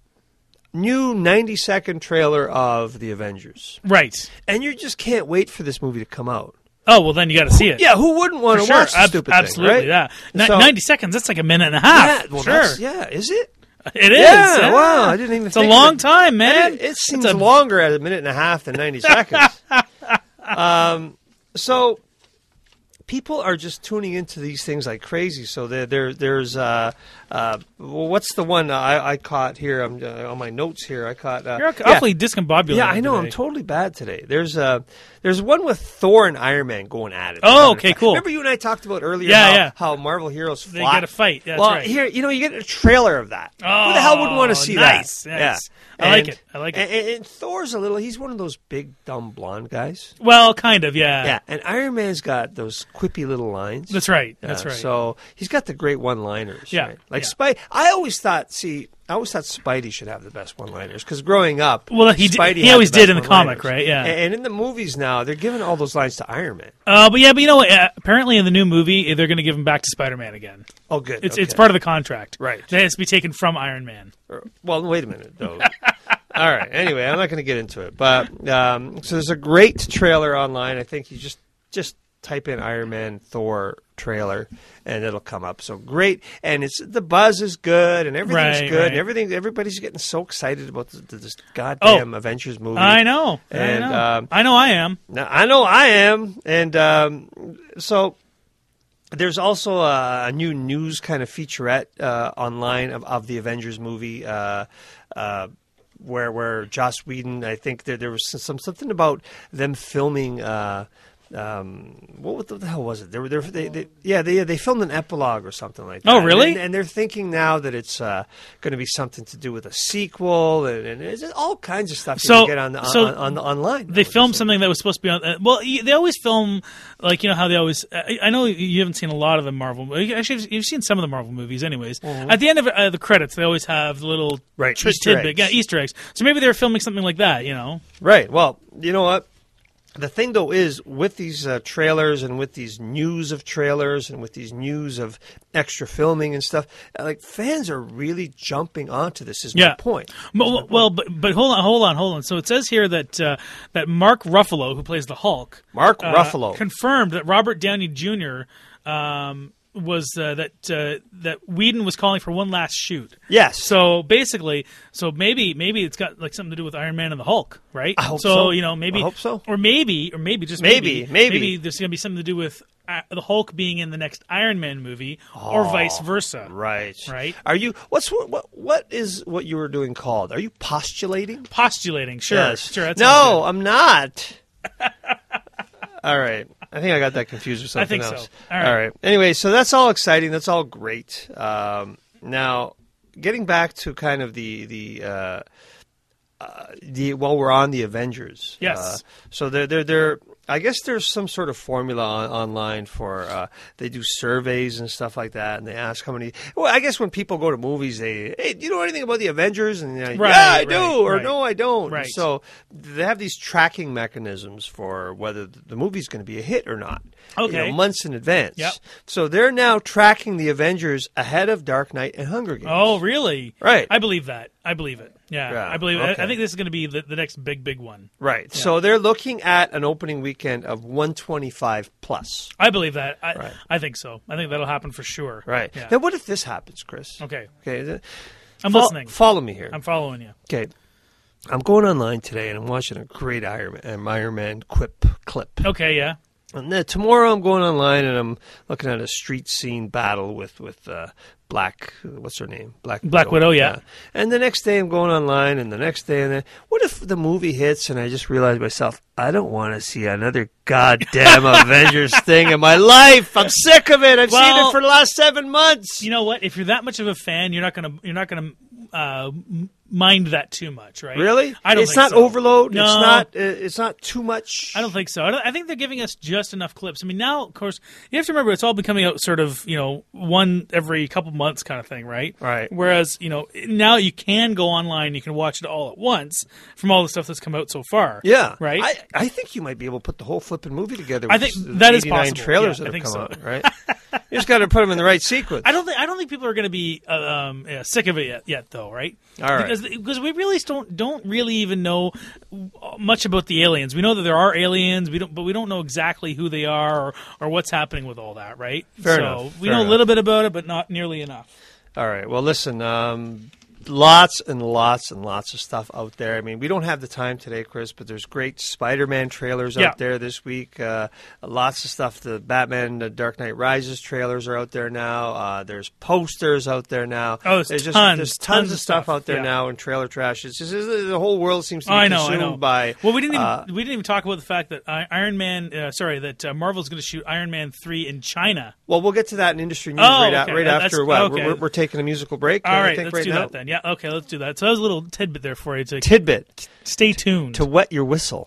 new ninety second trailer of the Avengers," Right. and you just can't wait for this movie to come out. Oh well, then you got to see it. Yeah, who wouldn't want For to sure. watch the Ab- stupid absolutely, thing, yeah. right? Ni- So- Ninety seconds. That's like a minute and a half. Yeah, well, sure. that's- yeah, is it? It is. Yeah, yeah. wow, I didn't even It's a think long of it. time, man. It, it seems It's a- longer at a minute and a half than ninety seconds. um, so people are just tuning into these things like crazy. So there, there there's uh, uh, well, what's the one I, I caught here? I'm uh, on my notes here. I caught. Uh, You're yeah. awfully discombobulated. Yeah, I know. today. I'm totally bad today. There's uh, there's one with Thor and Iron Man going at it. Oh, okay, cool. Remember you and I talked about earlier Yeah, how, yeah. how Marvel heroes They fought? get a fight. Yeah, that's well, right. here, you know, you get a trailer of that. Oh, Who the hell wouldn't want to see nice, that? nice. Yeah. I like it. I like it. And, and, and Thor's a little, he's one of those big, dumb blonde guys. Well, kind of. Yeah. Yeah, and Iron Man's got those quippy little lines. That's right. Yeah, That's right. So he's got the great one-liners. Yeah, right? Like yeah. Spidey. I always thought, see, I always thought Spidey should have the best one-liners because growing up, Well, he did- Spidey he had always the best did in the one-liners. comic, right? Yeah. And, and in the movies now, they're giving all those lines to Iron Man. Uh, but yeah, but you know what? Uh, apparently, in the new movie, they're going to give him back to Spider-Man again. Oh, good. It's okay. it's part of the contract. Right. It has to be taken from Iron Man. Or- Well, wait a minute, though. All right. Anyway, I'm not going to get into it, but um, so there's a great trailer online. I think you just just type in Iron Man Thor trailer, and it'll come up. So great, and it's the buzz is good, and everything's Right, good, right. and everything. Everybody's getting so excited about the, the, this goddamn Avengers movie. I know. And, I know. um, I know I am. Now, I know I am, and um, so there's also a, a new news kind of featurette uh, online of, of the Avengers movie, uh, uh, where where Joss Whedon, I think there there was some something about them filming. Uh, um, what the hell was it? They were they, they, they yeah they they filmed an epilogue or something like that. Oh, really? And, and they're thinking now that it's uh, going to be something to do with a sequel, and, and it's all kinds of stuff you So- can get on the so on, on, on online. They now. filmed something that was supposed to be on. Uh, well, y- they always film like you know how they always. I, I know you haven't seen a lot of the Marvel. Actually, you've- you've seen some of the Marvel movies, anyways. At the end of uh, the credits, they always have the little Mm-hmm. Right, tr- Easter tidbit, eggs. yeah, Easter eggs. So maybe they were filming something like that. You know. Right. Well, you know what? The thing, though, is with these uh, trailers and with these news of trailers and with these news of extra filming and stuff, uh, like fans are really jumping onto this. Is Yeah. my point. Well, Is my point. well, but but hold on, hold on, hold on. So it says here that uh, that Mark Ruffalo, who plays the Hulk, Mark uh, Ruffalo. confirmed that Robert Downey Junior Um, was uh, that uh, that Whedon was calling for one last shoot. Yes. So basically, so maybe maybe it's got like something to do with Iron Man and the Hulk, right? I hope so. so. you know, maybe I hope so. or maybe or maybe just Maybe, maybe maybe. maybe there's going to be something to do with uh, the Hulk being in the next Iron Man movie, or vice versa. Right. Right. Are you? What's what? What, what is what you were doing called? Are you postulating? Postulating, sure, Yes. sure. That sounds No, good. I'm not. All right. I think I got that confused with something I think else. so. All right. Anyway, so that's all exciting. That's all great. Um, now, getting back to kind of the the uh, uh, the while we're on the Avengers. Yes. Uh, so they're they're they're. I guess there's some sort of formula on, online for uh, they do surveys and stuff like that, and they ask how many. Well, I guess when people go to movies, they hey, do you know anything about the Avengers? And they're like, Right, yeah, I right, do, or right. no, I don't. Right. So they have these tracking mechanisms for whether the movie's going to be a hit or not. You Okay. know, months in advance. Yep. So they're now tracking the Avengers ahead of Dark Knight and Hunger Games. Oh, really? Right. I believe that. I believe it. Yeah, Yeah, I believe it. okay. I think this is going to be the, the next big, big one. Right. So they're looking at an opening weekend of one twenty-five plus. I believe that. I, Right. I think so. I think that'll happen for sure. Right. Yeah. Now, what if this happens, Chris? Okay. Okay. th- I'm fol- listening. Follow me here. I'm following you. Okay. I'm going online today and I'm watching a great Iron Man, Iron Man quip clip. Okay, yeah. And then tomorrow I'm going online and I'm looking at a street scene battle with with uh, Black. What's her name? Black. Black Widow, yeah. And the next day I'm going online, and the next day, and then what if the movie hits and I just realize myself, I don't want to see another goddamn Avengers thing in my life. I'm sick of it. I've seen Well, it for the last seven months. You know what? If you're that much of a fan, you're not gonna you're not gonna uh, m- mind that too much, right? Really? I don't. It's think not so. overload. No. It's not. Uh, it's not too much. I don't think so. I, don't, I think they're giving us just enough clips. I mean, now, of course, you have to remember it's all been coming out sort of, you know, one every couple months kind of thing, right? Right. Whereas, you know, now you can go online, you can watch it all at once from all the stuff that's come out so far. Yeah. Right? I, I think you might be able to put the whole flipping movie together. With I think the that is eighty-nine possible. trailers Yeah, that I have think come so. out, right? You just got to put them in the right sequence. I don't think I don't think people are going to be uh, um, yeah, sick of it yet, yet though, right? All right. Because because we really don't don't really even know much about the aliens. We know that there are aliens, we don't, but we don't know exactly who they are or, or what's happening with all that, right? Fair so enough, we fair know enough. a little bit about it, but not nearly enough. All right. Well, listen. Um, lots and lots and lots of stuff out there. I mean, we don't have the time today, Chris, but there's great Spider-Man trailers Yeah. out there this week. Uh, lots of stuff. The Batman, the Dark Knight Rises trailers are out there now. Uh, there's posters out there now. Oh, there's just tons, there's tons, tons of of stuff, stuff, out there yeah. now in trailer trash. It's just it's- the whole world seems to be Oh, I know, consumed I know. by. Well, we didn't even uh, we didn't even talk about the fact that I- Iron Man, uh, sorry, that uh, Marvel's going to shoot Iron Man three in China. well, we'll get to that in industry news Oh, right, a- okay. right That's- after what okay. we're, we're taking a musical break. All I right, think let's right do now. that then. Yeah, okay, let's do that. So that was a little tidbit there for you to Tidbit stay tuned. to wet your whistle.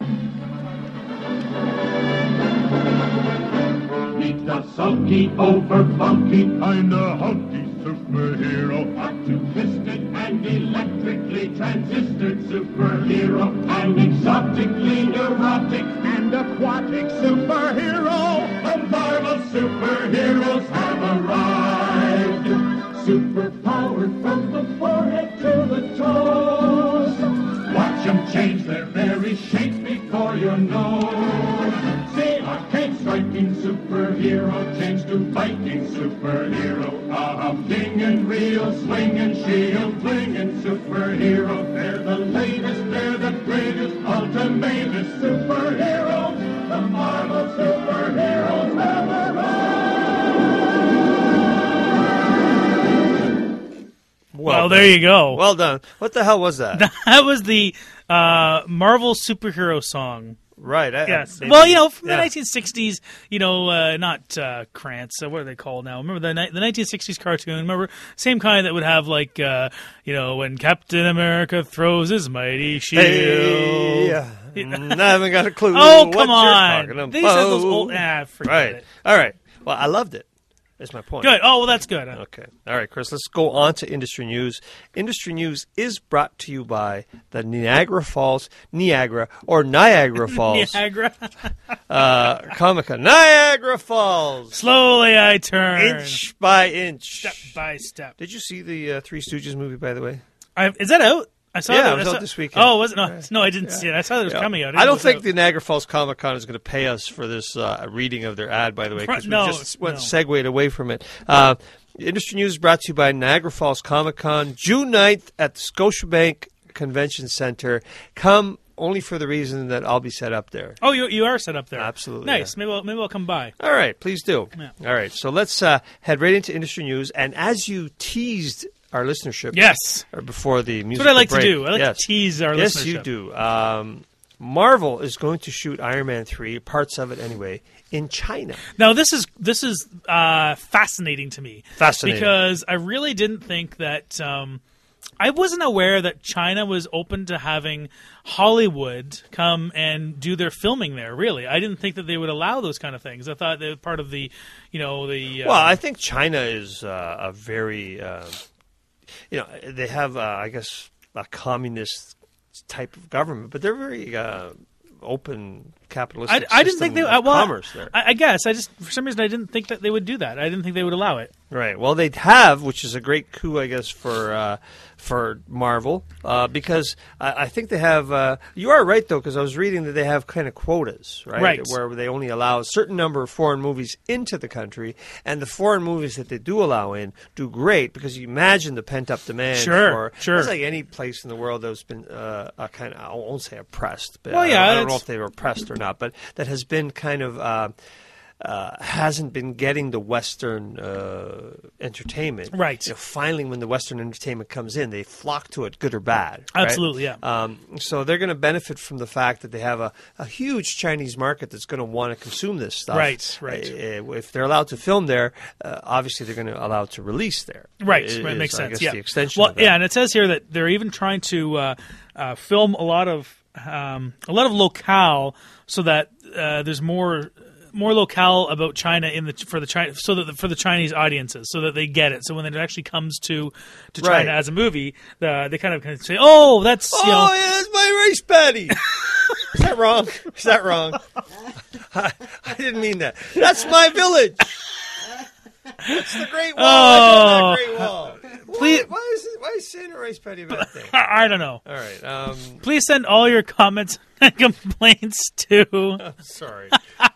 Meet the sulky, over funky, kinda hunky superhero. Optimistic and electrically transistored superhero. An exotically neurotic and aquatic superhero. The Marvel superheroes have arrived. Superpowered from the forehead to the toes. Watch them change their very shapes before your nose. See arcane striking superhero change to Viking superhero. A humping and reel swinging shield flinging superhero. They're the latest, they're the greatest, ultimatest superheroes. The Marvel superheroes have arrived. well, there you go. Well done. What the hell was that? That was the uh, Marvel superhero song. Right. I, Yes. maybe- Well, you know, from yeah. the nineteen sixties, you know, uh, not uh, Krantz. Uh, what are they called now? Remember the ni- the nineteen sixties cartoon? Remember same kind that would have like, uh, you know, when Captain America throws his mighty shield. Hey, mm, I haven't got a clue. Oh, what come you're on! talking These are those about. old. Ah, forget Right. it. All right. Well, I loved it. is my point. Good. Oh, well, that's good. Okay. All right, Chris, let's go on to industry news. Industry news is brought to you by the Niagara Falls, Niagara, or Niagara Falls Niagara. uh, Comic-Con. Niagara Falls! Slowly I turn. Inch by inch. Step by step. Did you see the uh, Three Stooges movie, by the way? I, is that out? I saw Yeah, that. it was I out saw, this weekend. Oh, was it? No, no, I didn't see it. I saw that it was Yeah. coming out. I don't It think was the Niagara Falls Comic Con is going to pay us for this uh, reading of their ad, by the way, because we No, just went no. segued away from it. Uh, industry news is brought to you by Niagara Falls Comic Con, June ninth at the Scotiabank Convention Center. Come only for the reason that I'll be set up there. Oh, you you are set up there. Absolutely, Nice. yeah. Maybe I'll, maybe I'll come by. All right, please do. Yeah. All right, so let's uh, head right into industry news. And as you teased our listenership, Yes. or before the music, That's what I like break, to do. I like yes. to tease our Yes, listenership. you do. Um, Marvel is going to shoot Iron Man three, parts of it anyway, in China. Now this is this is uh, fascinating to me. Fascinating. Because I really didn't think that um, I wasn't aware that China was open to having Hollywood come and do their filming there. Really, I didn't think that they would allow those kind of things. I thought they were part of the, you know, the. Uh, Well, I think China is uh, a very, uh, you know, they have, uh, I guess, a communist type of government, but they're very uh, open capitalistic. I, I didn't think they. system I, of well, commerce there. I, I guess I just for some reason I didn't think that they would do that. I didn't think they would allow it. Right. Well, they have, which is a great coup, I guess, for uh, for Marvel, uh, because I, I think they have. Uh, you are right, though, because I was reading that they have kind of quotas, right? Right. Where they only allow a certain number of foreign movies into the country, and the foreign movies that they do allow in do great because you imagine the pent up demand. Sure, for, sure. It's like any place in the world that's been uh, a kind of, I won't say oppressed, but Well, I, yeah, I don't know it's- if they were oppressed or not, but that has been kind of. Uh, Uh, hasn't been getting the Western uh, entertainment. Right. You know, finally, when the Western entertainment comes in, they flock to it, good or bad. right? Absolutely, yeah. Um, so they're going to benefit from the fact that they have a, a huge Chinese market that's going to want to consume this stuff. Right, right. Uh, if they're allowed to film there, uh, obviously they're going to allow it to release there. Right, Is, right, makes I sense. guess, Yeah, the extension. Well, of that. yeah, and it says here that they're even trying to uh, uh, film a lot of um, a lot of locale, so that uh, there's more more locale about China in the for the China so that the, for the Chinese audiences, so that they get it. So when it actually comes to to China Right. as a movie, the, they kind of kind of say, "Oh, that's Oh, you know." yeah, that's my race patty. Is that wrong? Is that wrong? I, I didn't mean that. That's my village. It's the Great Wall. Oh. I know that Great Wall. Please- Why, why is it, why is saying a race patty a bad thing? I don't know. All right. Um, Please send all your comments and complaints to. I'm sorry.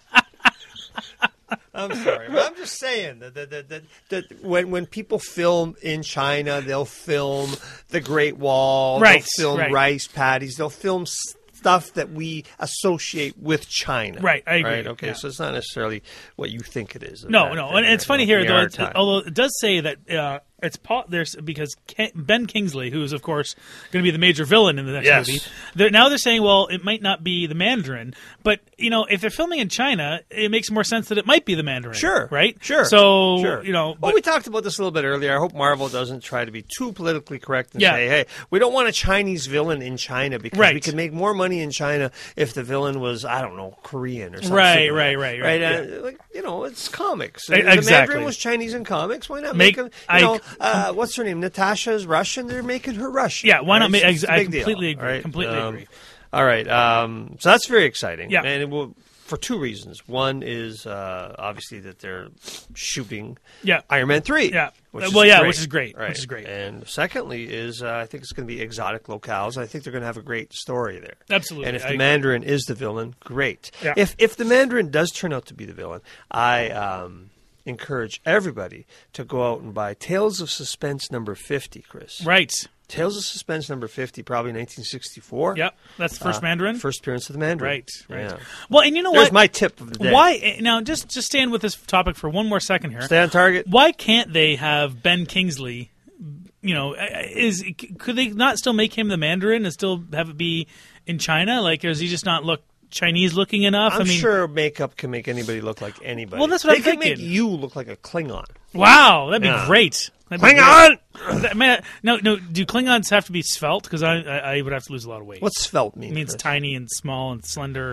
I'm sorry. But I'm just saying that, that, that, that, that when, when people film in China, they'll film the Great Wall. Right, They'll film right. rice patties. They'll film stuff that we associate with China. Right, I agree, Right? Okay, yeah. so it's not necessarily what you think it is. No, That no, thing, and it's you funny know, here in though. our It, time. although it does say that uh, it's po- there's because Ken, Ben Kingsley, who is of course going to be the major villain in the next Yes. movie, they're, now they're saying, well, it might not be the Mandarin, but you know, if they're filming in China, it makes more sense that it might be the Mandarin. Sure. right? Sure. So sure. you know, well, but, we talked about this a little bit earlier. I hope Marvel doesn't try to be too politically correct and Yeah. say, "Hey, we don't want a Chinese villain in China because Right. we can make more money in China if the villain was, I don't know, Korean or something." Right, like right, that. right, right. right, Uh, like, you know, it's comics. E- The exactly. Mandarin was Chinese in comics. Why not make, Make- him? You I- know, uh, what's her name? Natasha's Russian. They're making her Russian. Yeah, why not right? make- It's a I big deal, completely agree, right? completely Um, agree. All right. Um, so that's very exciting. Yeah. And it will. For two reasons. One is uh, obviously that they're shooting Yeah. Iron Man three. Yeah. Which Uh, is well, yeah, great. which is great, Right. which is great. And secondly is uh, I think it's going to be exotic locales. I think they're going to have a great story there. Absolutely. And if I the agree. Mandarin is the villain, great. Yeah. If if the Mandarin does turn out to be the villain, I um, encourage everybody to go out and buy Tales of Suspense number fifty, Chris. right. Tales of Suspense number fifty, probably nineteen sixty-four. Yep, that's the first Uh, Mandarin. First appearance of the Mandarin. Right, right. Yeah. Well, and you know There's what? my tip of the day. Why now? Just just stand with this topic for one more second here. Stay on target. Why can't they have Ben Kingsley? You know, is could they not still make him the Mandarin and still have it be in China? Like, does he just not look Chinese looking enough? I'm I mean, sure makeup can make anybody look like anybody. Well, that's what they I'm can thinking. make you look like a Klingon. wow, that'd be Yeah. great. That'd be Klingon! great. That- man, no, no. Do Klingons have to be svelte? Because I, I, I would have to lose a lot of weight. What's svelte mean? it means Chris? tiny and small and slender.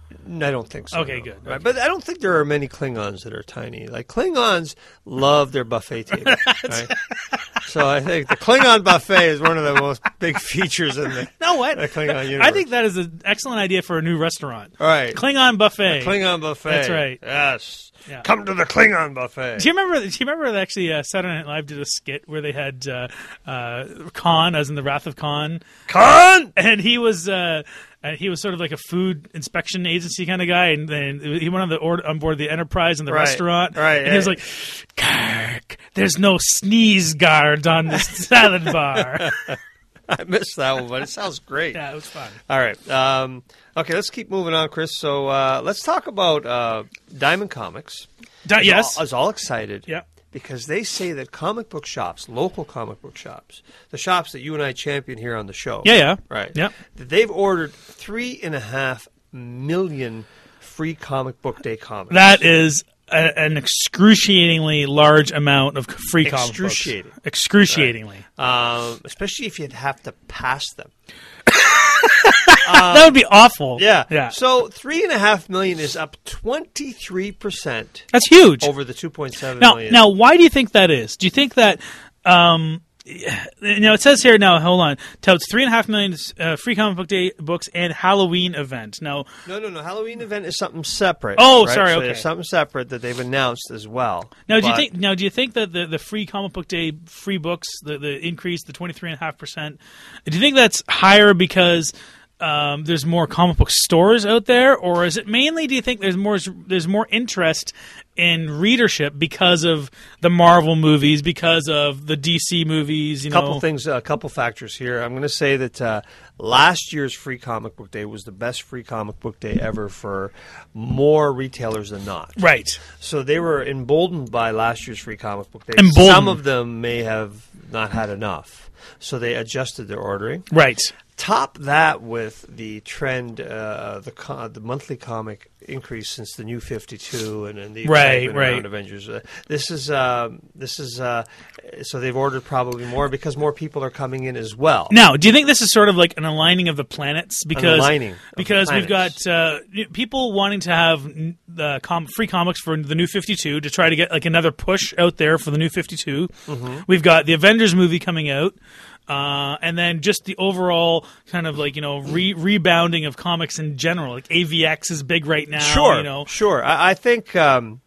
I don't think so. Okay, no. good. Right. Okay. But I don't think there are many Klingons that are tiny. Like, Klingons love their buffet table. Right? So I think the Klingon buffet is one of the most big features in the, No, what? the Klingon universe. I think that is an excellent idea for a new restaurant. All right. Klingon buffet. Klingon buffet. That's right. Yes. Yeah. Come to the Klingon buffet. Do you remember? Do you remember that actually uh, Saturday Night Live did a skit where they had uh, uh, Khan, as in the Wrath of Khan, Khan! and he was uh, uh, he was sort of like a food inspection agency kind of guy, and then he went on the order, on board the Enterprise in the Right. restaurant, Right, and he was right. like, "Kirk, there's no sneeze guard on this salad bar." I missed that one, but it sounds great. Yeah, it was fun. All right. Um, okay, let's keep moving on, Chris. So uh, let's talk about uh, Diamond Comics. Di- I was yes. all, I was all excited. Yeah. Because they say that comic book shops, local comic book shops, the shops that you and I champion here on the show. Yeah, yeah. Right. Yeah. That they've ordered three and a half million free comic book day comics. That is a, an excruciatingly large amount of free comic books. Excruciating. Excruciatingly. Um, especially if you'd have to pass them. That would be awful. Yeah. Yeah. So three and a half million is up twenty-three percent That's huge. over the two point seven Now, million. now, why do you think that is? Do you think that, um, you know, it says here now, hold on, touts three and a half million uh, free comic book day books and Halloween event. Now, No, no, no. Halloween event is something separate. Oh, right? sorry, So okay. there's something separate that they've announced as well. now, do you But- think? Now, do you think that the, the free comic book day free books, the the increase, the twenty three and a half percent, do you think that's higher because um, there's more comic book stores out there, or is it mainly? Do you think there's more there's more interest in readership because of the Marvel movies, because of the D C movies? You couple know, things, a couple factors here. I'm going to say that uh, last year's Free Comic Book Day was the best Free Comic Book Day ever for more retailers than not. right? So they were emboldened by last year's Free Comic Book Day. Emboldened. Some of them may have not had enough, so they adjusted their ordering. Right. Top that with the trend, uh, the co- the monthly comic increase since the New fifty-two and, and the Right, excitement right. around Avengers. Uh, this is um, this is uh, so they've ordered probably more because more people are coming in as well. Now, do you think this is sort of like an aligning of the planets? Because aligning of the because we've got planets. uh, people wanting to have n- the com- free comics for the New fifty-two to try to get like another push out there for the New fifty-two. Mm-hmm. We've got the Avengers movie coming out. Uh, and then just the overall kind of like, you know, re- rebounding of comics in general. Like A V X is big right now. Sure, You know. sure. I, I think um,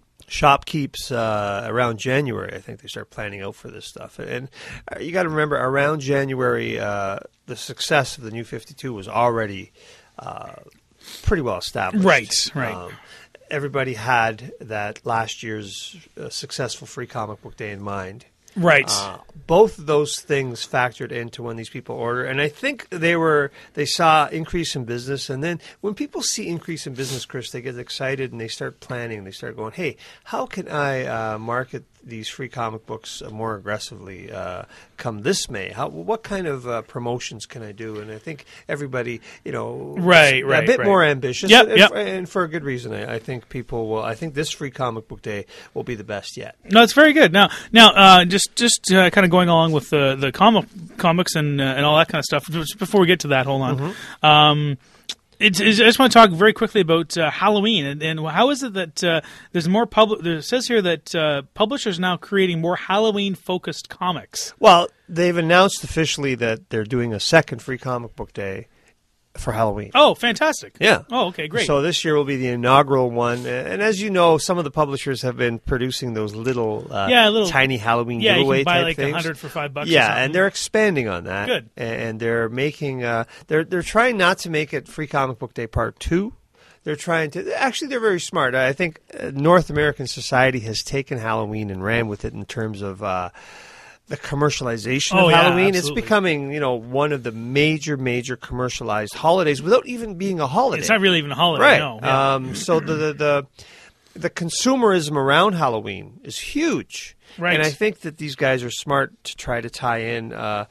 shopkeeps uh, around January. I think they start planning out for this stuff, and uh, you got to remember around January, uh, the success of the New fifty-two was already uh, pretty well established. Right, right. Um, everybody had that last year's uh, successful Free Comic Book Day in mind. Right. Uh, both of those things factored into when these people order, and I think they were they saw increase in business, and then when people see increase in business, Chris, they get excited and they start planning. They start going, "Hey, how can I uh, market these free comic books uh, more aggressively uh, come this May? How what kind of uh, promotions can I do?" And I think everybody, you know, Right, is right, a bit right. more ambitious, Yep, and, yep. and for a good reason. I, I think people will. I think this Free Comic Book Day will be the best yet. No, it's very good. Now, now, uh, just just uh, kind of going along with the the comic comics and uh, and all that kind of stuff. Just before we get to that, hold on. Mm-hmm. Um, it's, it's, I just want to talk very quickly about uh, Halloween and, and how is it that uh, there's more public? It says here that uh, publishers are now creating more Halloween focused comics. Well, they've announced officially that they're doing a second Free Comic Book Day for Halloween. Oh, fantastic! Yeah. Oh, okay, great. So this year will be the inaugural one, and as you know, some of the publishers have been producing those little, uh, Yeah, little- tiny Halloween yeah, you giveaway can buy type like a things. hundred for five bucks. or Yeah, something. and they're expanding on that. Good. And they're making uh, they're they're trying not to make it Free Comic Book Day Part Two. They're trying to actually they're very smart. I think uh, North American society has taken Halloween and ran with it in terms of. Uh, The commercialization Oh, of yeah, Halloween, it's absolutely. becoming, you know, one of the major, major commercialized holidays without even being a holiday. it's not really even a holiday. Right. No. Yeah. Um, so the, the the the consumerism around Halloween is huge. Right. And I think that these guys are smart to try to tie in uh,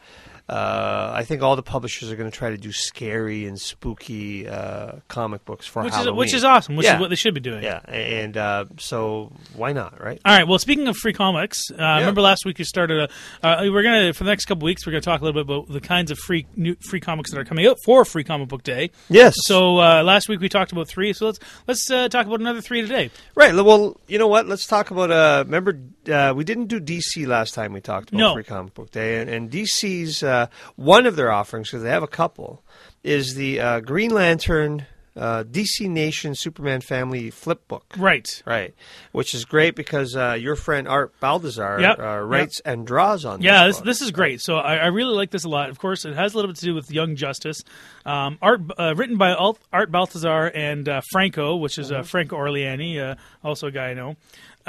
uh, I think all the publishers are going to try to do scary and spooky uh, comic books for which Halloween. is which is awesome. Which Yeah. is what they should be doing. Yeah, and uh, so why not, right? All right. Well, speaking of free comics, uh, remember last week you started a. Uh, we're gonna for the next couple weeks we're gonna talk a little bit about the kinds of free new free comics that are coming out for Free Comic Book Day. Yes. So uh, last week we talked about three. So let's let's uh, talk about another three today. Right. Well, you know what? Let's talk about. Uh, remember, uh, we didn't do D C last time we talked about No. Free Comic Book Day, and, and D C's uh, one of their offerings, because they have a couple, is the uh, Green Lantern uh, D C Nation Superman Family Flip Book. Right. Right, which is great because uh, your friend Art Balthazar Yep. uh, writes and draws on. Yeah, this, this, book. this is great. So I, I really like this a lot. Of course, it has a little bit to do with Young Justice. Um, art uh, written by Alt, Art Balthazar and uh, Franco, which is uh, Franco Orleani, uh, also a guy I know.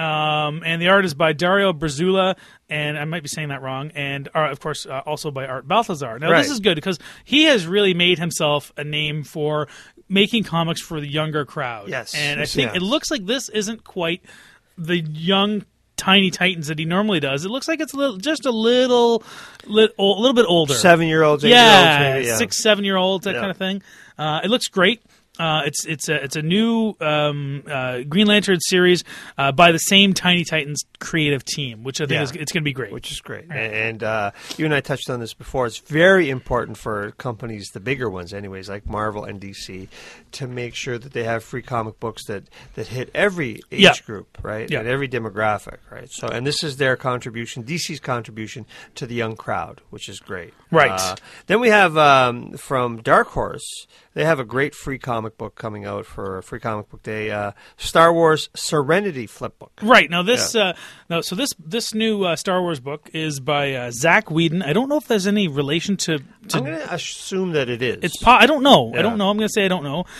Um, and the art is by Dario Brazula, and I might be saying that wrong, and uh, of course uh, also by Art Balthazar. Now Right. this is good because he has really made himself a name for making comics for the younger crowd. Yes. And I Yes, think yes. it looks like this isn't quite the young Tiny Titans that he normally does. It looks like it's a little, just a little, li- a little bit older. seven-year-olds, yeah, eight-year-olds, maybe, yeah. six, seven-year-olds, that Yeah. kind of thing. Uh, it looks great. Uh, it's it's a it's a new um, uh, Green Lantern series uh, by the same Tiny Titans creative team, which I think Yeah. is it's going to be great. Which is great. And uh, you and I touched on this before. It's very important for companies, the bigger ones anyways, like Marvel and D C, to make sure that they have free comic books that, that hit every age Yeah. group, right? Yeah. And every demographic, right? So, and this is their contribution, D C's contribution to the young crowd, which is great. Right. Uh, then we have um, from Dark Horse, they have a great free comic book coming out for Free Comic Book Day, uh, Star Wars Serenity flip book. Right now, this Yeah. uh, no, so this this new uh, Star Wars book is by uh, Zach Whedon. I don't know if there's any relation to. to I'm going to assume that it is. It's po- I don't know. I Yeah. don't know. I'm going to say I don't know.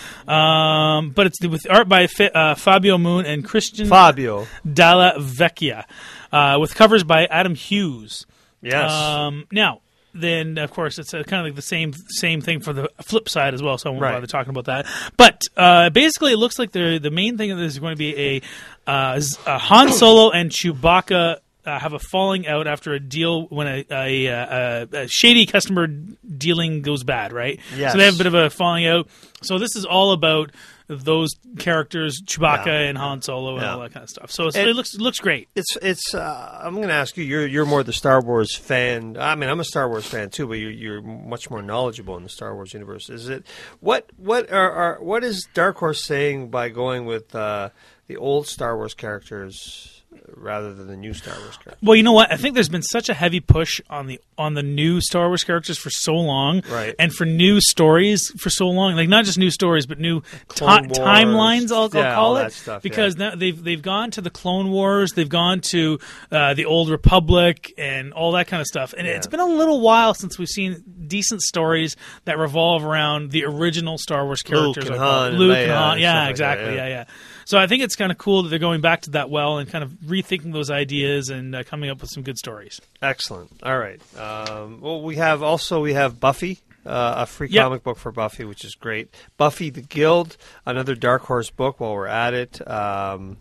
Um, but it's with art by Fa- uh, Fabio Moon and Christian Fabio. Dalla Vecchia, uh, with covers by Adam Hughes. Yes. Um, now, then of course it's uh, kind of like the same same thing for the flip side as well. So I won't Right. bother talking about that. But uh, basically, it looks like the the main thing of this is going to be a, uh, Z- a Han Solo and Chewbacca uh, have a falling out after a deal when a, a, a, a shady customer dealing goes bad. Right. Yes. So they have a bit of a falling out. So this is all about those characters, Chewbacca Yeah. and Han Solo and Yeah. all that kind of stuff. So it's, And- it looks it looks great. It's it's. Uh, I'm going to ask you. You're you're more the Star Wars fan. I mean, I'm a Star Wars fan too, but you're you're much more knowledgeable in the Star Wars universe. Is it what what are, are what is Dark Horse saying by going with uh, the old Star Wars characters rather than the new Star Wars characters? Well, you know what? I think there's been such a heavy push on the on the new Star Wars characters for so long, Right. and for new stories for so long. Like not just new stories, but new Clone ti- Wars. timelines. I'll, I'll Yeah, call all it that stuff, because yeah. now they've they've gone to the Clone Wars, they've gone to uh, the Old Republic, and all that kind of stuff. And Yeah. it's been a little while since we've seen decent stories that revolve around the original Star Wars Luke characters. and I'll call it. Han and Luke Leia and Han. and Yeah, stuff like that, exactly. yeah. yeah, yeah. So I think it's kind of cool that they're going back to that well and kind of rethinking those ideas and uh, coming up with some good stories. Excellent. All right. Um, well, we have also we have Buffy, uh, a free Yep. comic book for Buffy, which is great. Buffy the Guild, another Dark Horse book. While we're at it, um,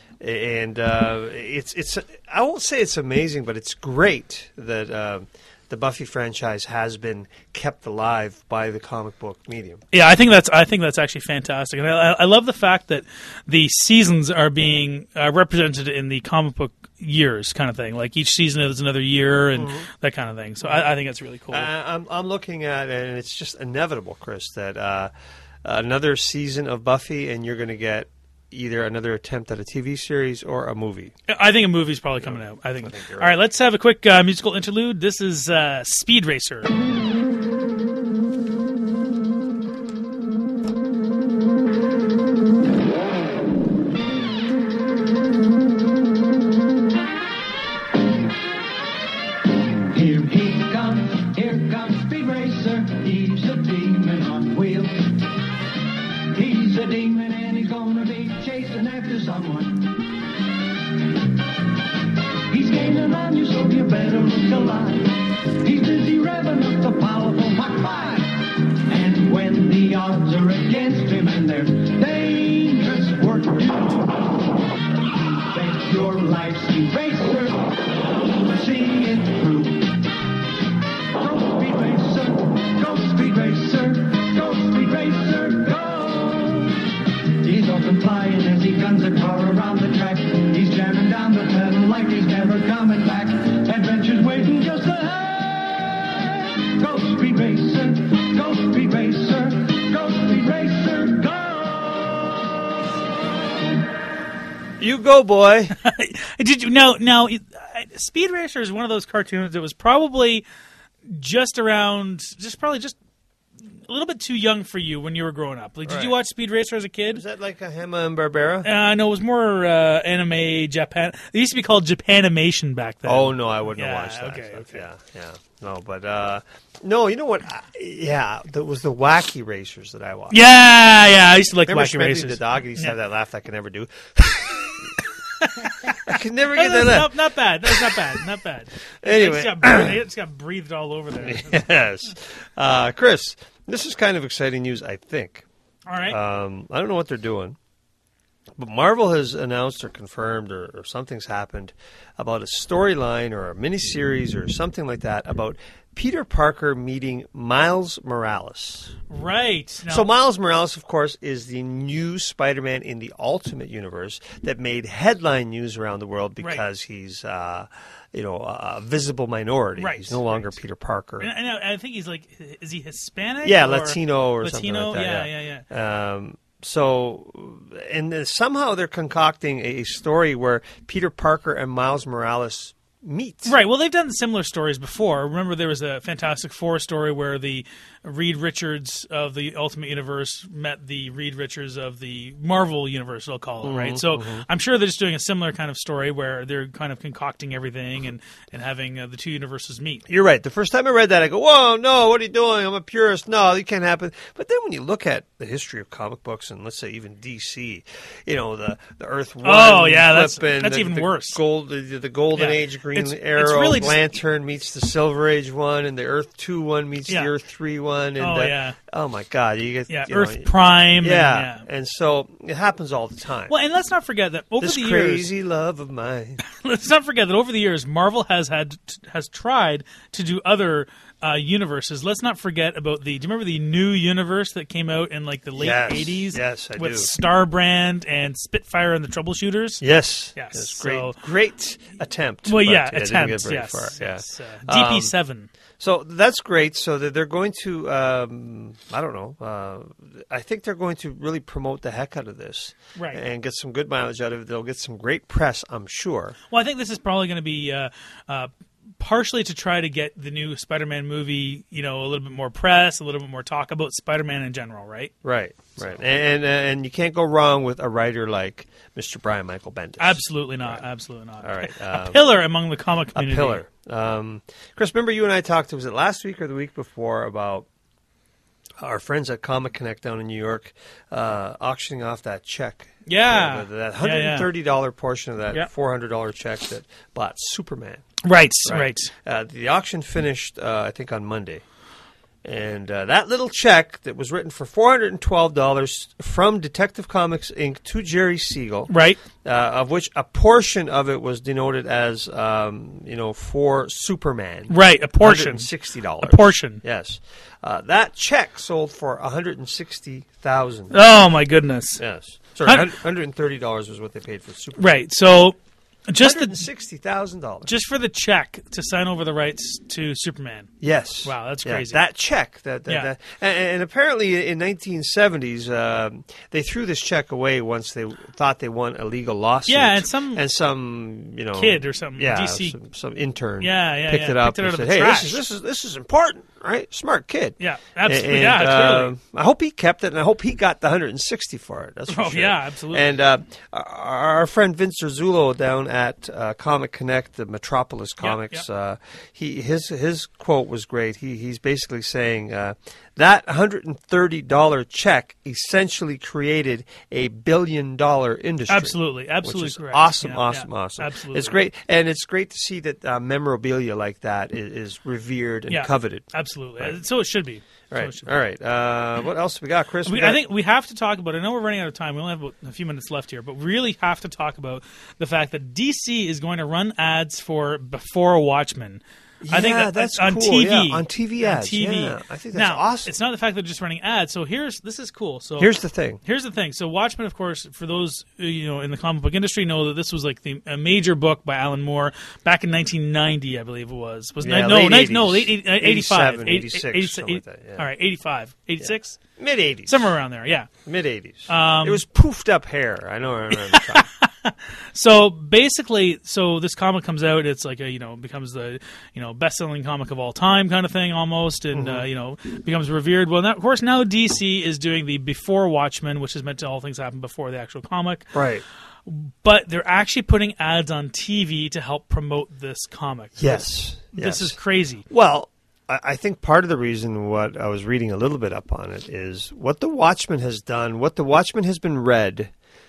and uh, it's it's I won't say it's amazing, but it's great that uh, the Buffy franchise has been kept alive by the comic book medium. Yeah, I think that's I think that's actually fantastic, and I, I love the fact that the seasons are being uh, represented in the comic book years, kind of thing. Like each season is another year and that kind of thing. So I, I think that's really cool. Uh, I'm I'm looking at it, and it's just inevitable, Chris, that uh, another season of Buffy, and you're going to get either another attempt at a T V series or a movie. I think a movie's probably coming out. I think. I think you're All right, let's have a quick uh, musical interlude. This is uh, Speed Racer. Here he comes, here comes Speed Racer. He's a demon on wheels. He's a demon and he's gonna be chasing after someone. He's gaining on you, so you better look alive. He's busy revving up the powerful Mach five. And when the odds are against him and there's dangerous work to do, bet your life, Speed Racer, see it through. From Speed You go, boy. Did you now? Now, Speed Racer is one of those cartoons that was probably just around, just probably just a little bit too young for you when you were growing up. Like, did Right. you watch Speed Racer as a kid? Is that like a Hanna and Barbera? Uh, no, it was more uh, anime Japan. It used to be called Japanimation back then. Oh no, I wouldn't Yeah, have watched that. okay, stuff. okay. Yeah, yeah. No, but uh, no, you know what? I, yeah, that was the Wacky Racers that I watched. Yeah, yeah. I used to like Remember Wacky Schmedley Racers. the dog? He used to have Yeah. that laugh I can never do. I can never Oh, get that that's laugh. not, not bad. That's not bad. Not bad. Anyway. it just, got breathed, it just got breathed all over there. Yes, uh, Chris. This is kind of exciting news, I think. All right. Um, I don't know what they're doing, but Marvel has announced or confirmed or, or something's happened about a storyline or a miniseries or something like that about Peter Parker meeting Miles Morales. right. Now, So Miles Morales, of course, is the new Spider-Man in the Ultimate Universe that made headline news around the world because he's, uh, you know, a visible minority. Right, He's no longer right. Peter Parker. and, and I think he's like, is he Hispanic? Yeah, or Latino or Latino? something like that. Yeah, yeah, yeah. Um, so, and then somehow they're concocting a story where Peter Parker and Miles Morales meet. Right. Well, they've done similar stories before. Remember, there was a Fantastic Four story where the Reed Richards of the Ultimate Universe met the Reed Richards of the Marvel Universe, I'll call it, Mm-hmm, right? So I'm sure they're just doing a similar kind of story where they're kind of concocting everything and, and having uh, the two universes meet. You're right. The first time I read that, I go, whoa, no, what are you doing? I'm a purist. No, it can't happen. But then when you look at the history of comic books and let's say even D C, you know, the, the Earth One. Oh, yeah, that's- flip and that's the, even the worse. Gold, the, the Golden Yeah. Age Green It's- it's Arrow, really just- Lantern meets the Silver Age one and the Earth Two one meets Yeah. the Earth Three one. And Oh, the, yeah. Oh, my God. You get, Yeah, you Earth know, Prime. Yeah. And, And so it happens all the time. Well, and let's not forget that over this the years, crazy love of mine. let's not forget that over the years, Marvel has had has tried to do other uh, universes. Let's not forget about the. Do you remember the new universe that came out in like the late Yes. eighties? Yes, I with do. Starbrand and Spitfire and the Troubleshooters. Yes. Yes, Yes, great, so- great attempt. Well, but yeah, it didn't attempts. get very Yes, far. Yeah. yes. Uh, D P seven. So that's great. So that they're going to, um, I don't know, uh, I think they're going to really promote the heck out of this. Right. And get some good mileage out of it. They'll get some great press, I'm sure. Well, I think this is probably going to be uh, uh, partially to try to get the new Spider-Man movie, you know, a little bit more press, a little bit more talk about Spider-Man in general, right? Right, right. And, and and you can't go wrong with a writer like Mister Brian Michael Bendis. Absolutely not. Absolutely not. All right, a um, pillar among the comic A community. pillar. Um, Chris, remember you and I talked, was it last week or the week before, about our friends at Comic Connect down in New York uh, auctioning off that check. Yeah. Uh, that Yeah, one hundred thirty dollars portion of that Yeah. four hundred dollars check that bought Superman. Right, right. Uh, the auction finished, uh, I think, on Monday. And uh, that little check that was written for four hundred twelve dollars from Detective Comics Incorporated to Jerry Siegel, Right. uh, of which a portion of it was denoted as, um, you know, for Superman. Right, a portion. one hundred sixty dollars. A portion. Yes. Uh, that check sold for one hundred sixty thousand Oh, dollars. my goodness. Yes. Sorry, Hun- one hundred thirty dollars was what they paid for Superman. Right, so just one hundred the, sixty thousand dollars. just for the check to sign over the rights to Superman. Yes. Wow, that's Yeah, crazy. that check. That, that, Yeah. that and, and apparently in nineteen seventies, um, they threw this check away once they thought they won a legal lawsuit. Yeah, and some and some you know kid or some yeah, D C some, some intern Yeah, yeah, picked yeah, it up picked it and out of said, the "Hey, trash." this is this is this is important, right? Smart kid." Yeah, absolutely. And, yeah, clearly. um, I hope he kept it, and I hope he got the one hundred sixty for it. That's for Oh, sure. yeah, absolutely. And uh, our, our friend Vince Zerzulo down at uh, Comic Connect, the Metropolis Comics, yeah. Uh, he his his quote was great. He he's basically saying uh, that one hundred thirty dollars check essentially created a billion dollar industry. Absolutely, absolutely which is correct. awesome, Yeah, awesome, yeah, awesome. absolutely. It's great, and it's great to see that uh, memorabilia like that is, is revered and Yeah, coveted. Absolutely. So it should be. So Right. it should be. All right. Uh, what else we got, Chris? We, got- I think we have to talk about. I know we're running out of time. We only have about a few minutes left here, but we really have to talk about the fact that D C is going to run ads for Before Watchmen. I think Yeah, that, that's on cool. T V. Yeah, on T V ads. On T V. Yeah, I think that's now, awesome. It's not the fact that they're just running ads. So here's this is cool. So Here's the thing. Here's the thing. So Watchmen, of course, for those uh, you know in the comic book industry, know that this was like the, a major book by Alan Moore back in nineteen ninety, I believe it was. Was Yeah, ni- no, late ni- eighties. no, late eighty, uh, eighty-five, eighty-seven, eighty- eighty-six, eighty- something like that, yeah. All right, eighty-five, eighty-six, Mid eighties. somewhere around there. Yeah. Mid eighties. Um, it was poofed up hair. I know. I remember. the time. So basically, so this comic comes out. It's like a, you know, becomes the, you know, best-selling comic of all time kind of thing almost, and Mm-hmm. uh, you know, becomes revered. Well, now, of course, now D C is doing the Before Watchmen, which is meant to all things happen before the actual comic. Right. But they're actually putting ads on T V to help promote this comic. Yes. This yes. is crazy. Well, I I think part of the reason what I was reading a little bit up on it is what the Watchmen has done, what the Watchmen has been read.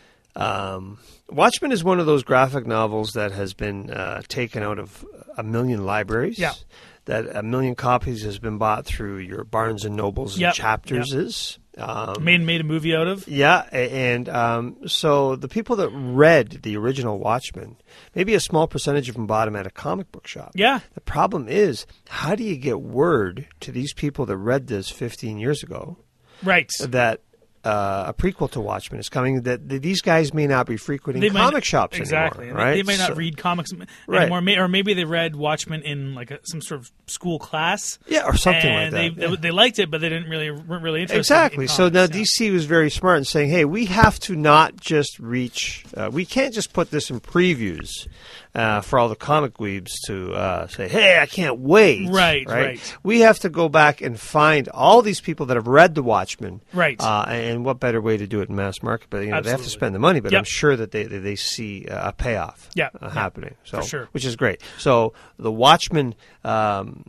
Um, Watchmen is one of those graphic novels that has been uh, taken out of a million libraries. Yeah. That a million copies has been bought through your Barnes and Nobles and Yep. Chapters. Yep. Is um, Made made a movie out of. Yeah, a- and um, so the people that read the original Watchmen, maybe a small percentage of them bought them at a comic book shop. Yeah. The problem is, how do you get word to these people that read this fifteen years ago Right. that uh, a prequel to Watchmen is coming? That, that these guys may not be frequenting They might- comic shops exactly. anymore, right? They, they may not So- read comics m- Right. anymore, may, or maybe they read Watchmen in like a, some sort of school class. Yeah, or something and like that. They, yeah. they they liked it, but they didn't really weren't really interested. Exactly. In So comics, now yeah. D C was very smart in saying, "Hey, we have to not just reach. Uh, we can't just put this in previews uh, for all the comic weebs to uh, say, hey, I can't wait.' Right, right. We have to go back and find all these people that have read The Watchmen. Right. Uh, and what better way to do it in mass market? But you know, they have to Absolutely. spend the money. But Yep. I'm sure that they they, they see uh, a payoff. Yeah, uh, yeah, happening. So for sure. which is great. So the Watchmen. Um,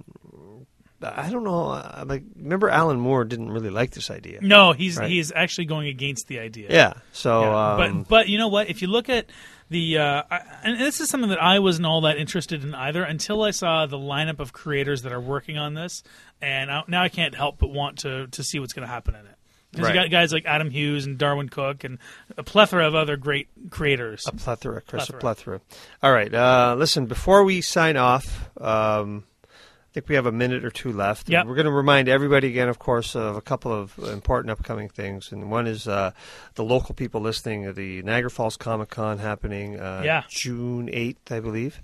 I don't know. uh, Like, remember, Alan Moore didn't really like this idea. No, he's Right. he's actually going against the idea. Yeah. So, Yeah. um, but but you know what? If you look at the uh, I, and this is something that I wasn't all that interested in either until I saw the lineup of creators that are working on this, and I, now I can't help but want to to see what's going to happen in it. Because Right. you got guys like Adam Hughes and Darwin Cook and a plethora of other great creators. a plethora, Chris, Plethora. a plethora. All right. Uh, listen, before we sign off, um, I think we have a minute or two left. Yep. We're going to remind everybody again, of course, of a couple of important upcoming things. And one is uh, the local people listening, the Niagara Falls Comic Con happening uh, Yeah. June eighth, I believe.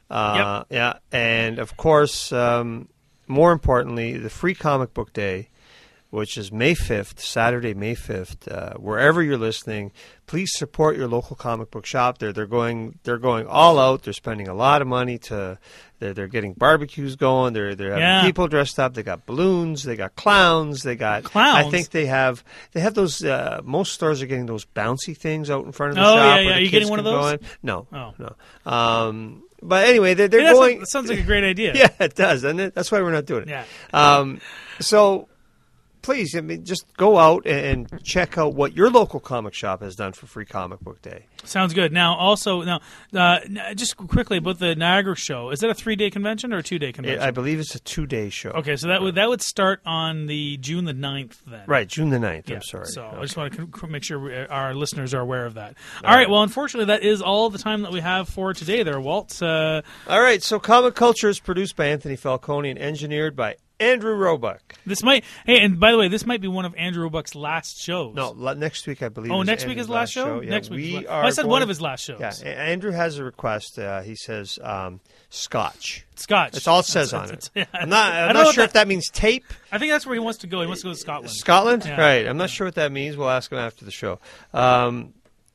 Uh, Yeah. And, of course, um, more importantly, the Free Comic Book Day, which is May fifth, Saturday, May fifth. Uh, wherever you're listening, please support your local comic book shop. They're they're going they're going all out. They're spending a lot of money to. They're they're getting barbecues going. They're they're having Yeah. people dressed up. They got balloons. They got clowns. They got Clowns? I think they have they have those. Uh, most stores are getting those bouncy things out in front of the Oh, shop. yeah, where yeah. the Are you kids getting one of can go those? in. No, Oh. no. Um, but anyway, they're they're Hey, that's a- going. that sounds like a great idea. Yeah, it does, doesn't it? That's why we're not doing it. Yeah. Um, so please, I mean, just go out and check out what your local comic shop has done for Free Comic Book Day. Sounds good. Now, also, now, uh, n- just quickly about the Niagara show. Is that a three-day convention or a two-day convention? I believe it's a two-day show. Okay, so that would that would start on the June the ninth then. Right, June the ninth. Yeah, I'm sorry. So I Okay. just want to c- make sure we, our listeners are aware of that. All right. Well, unfortunately, that is all the time that we have for today. There, Walt. Uh, All right, so Comic Culture is produced by Anthony Falcone and engineered by Andrew Roebuck. this might. Hey, and by the way, this might be one of Andrew Roebuck's last shows. No, la- next week I believe. Oh, is next week Andrew's is last show. Yeah, Next week. we is la- are well, I said one going- of his last shows. Yeah, A- Andrew has a request. Uh, he says um, Scotch. Scotch. That's all it says That's- on it. that's- yeah. I'm not. I I'm don't know not what sure that- if that means tape. I think that's where he wants to go. He wants to go to Scotland. Scotland? Yeah. Right. I'm not sure what that means. We'll ask him after the show. Um,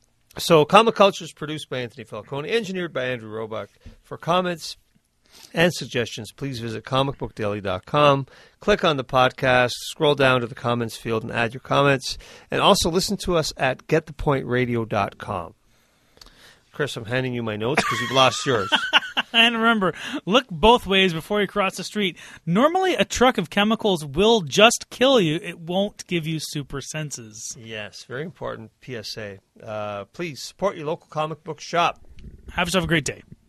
so, Comic Culture is produced by Anthony Falcone, engineered by Andrew Roebuck. For comments and suggestions, please visit comic book daily dot com. Click on the podcast, scroll down to the comments field, and add your comments. And also listen to us at get the point radio dot com. Chris, I'm handing you my notes because you've lost yours. And remember, look both ways before you cross the street. Normally, a truck of chemicals will just kill you. It won't give you super senses. Yes, very important P S A. Uh, please support your local comic book shop. Have yourself a great day.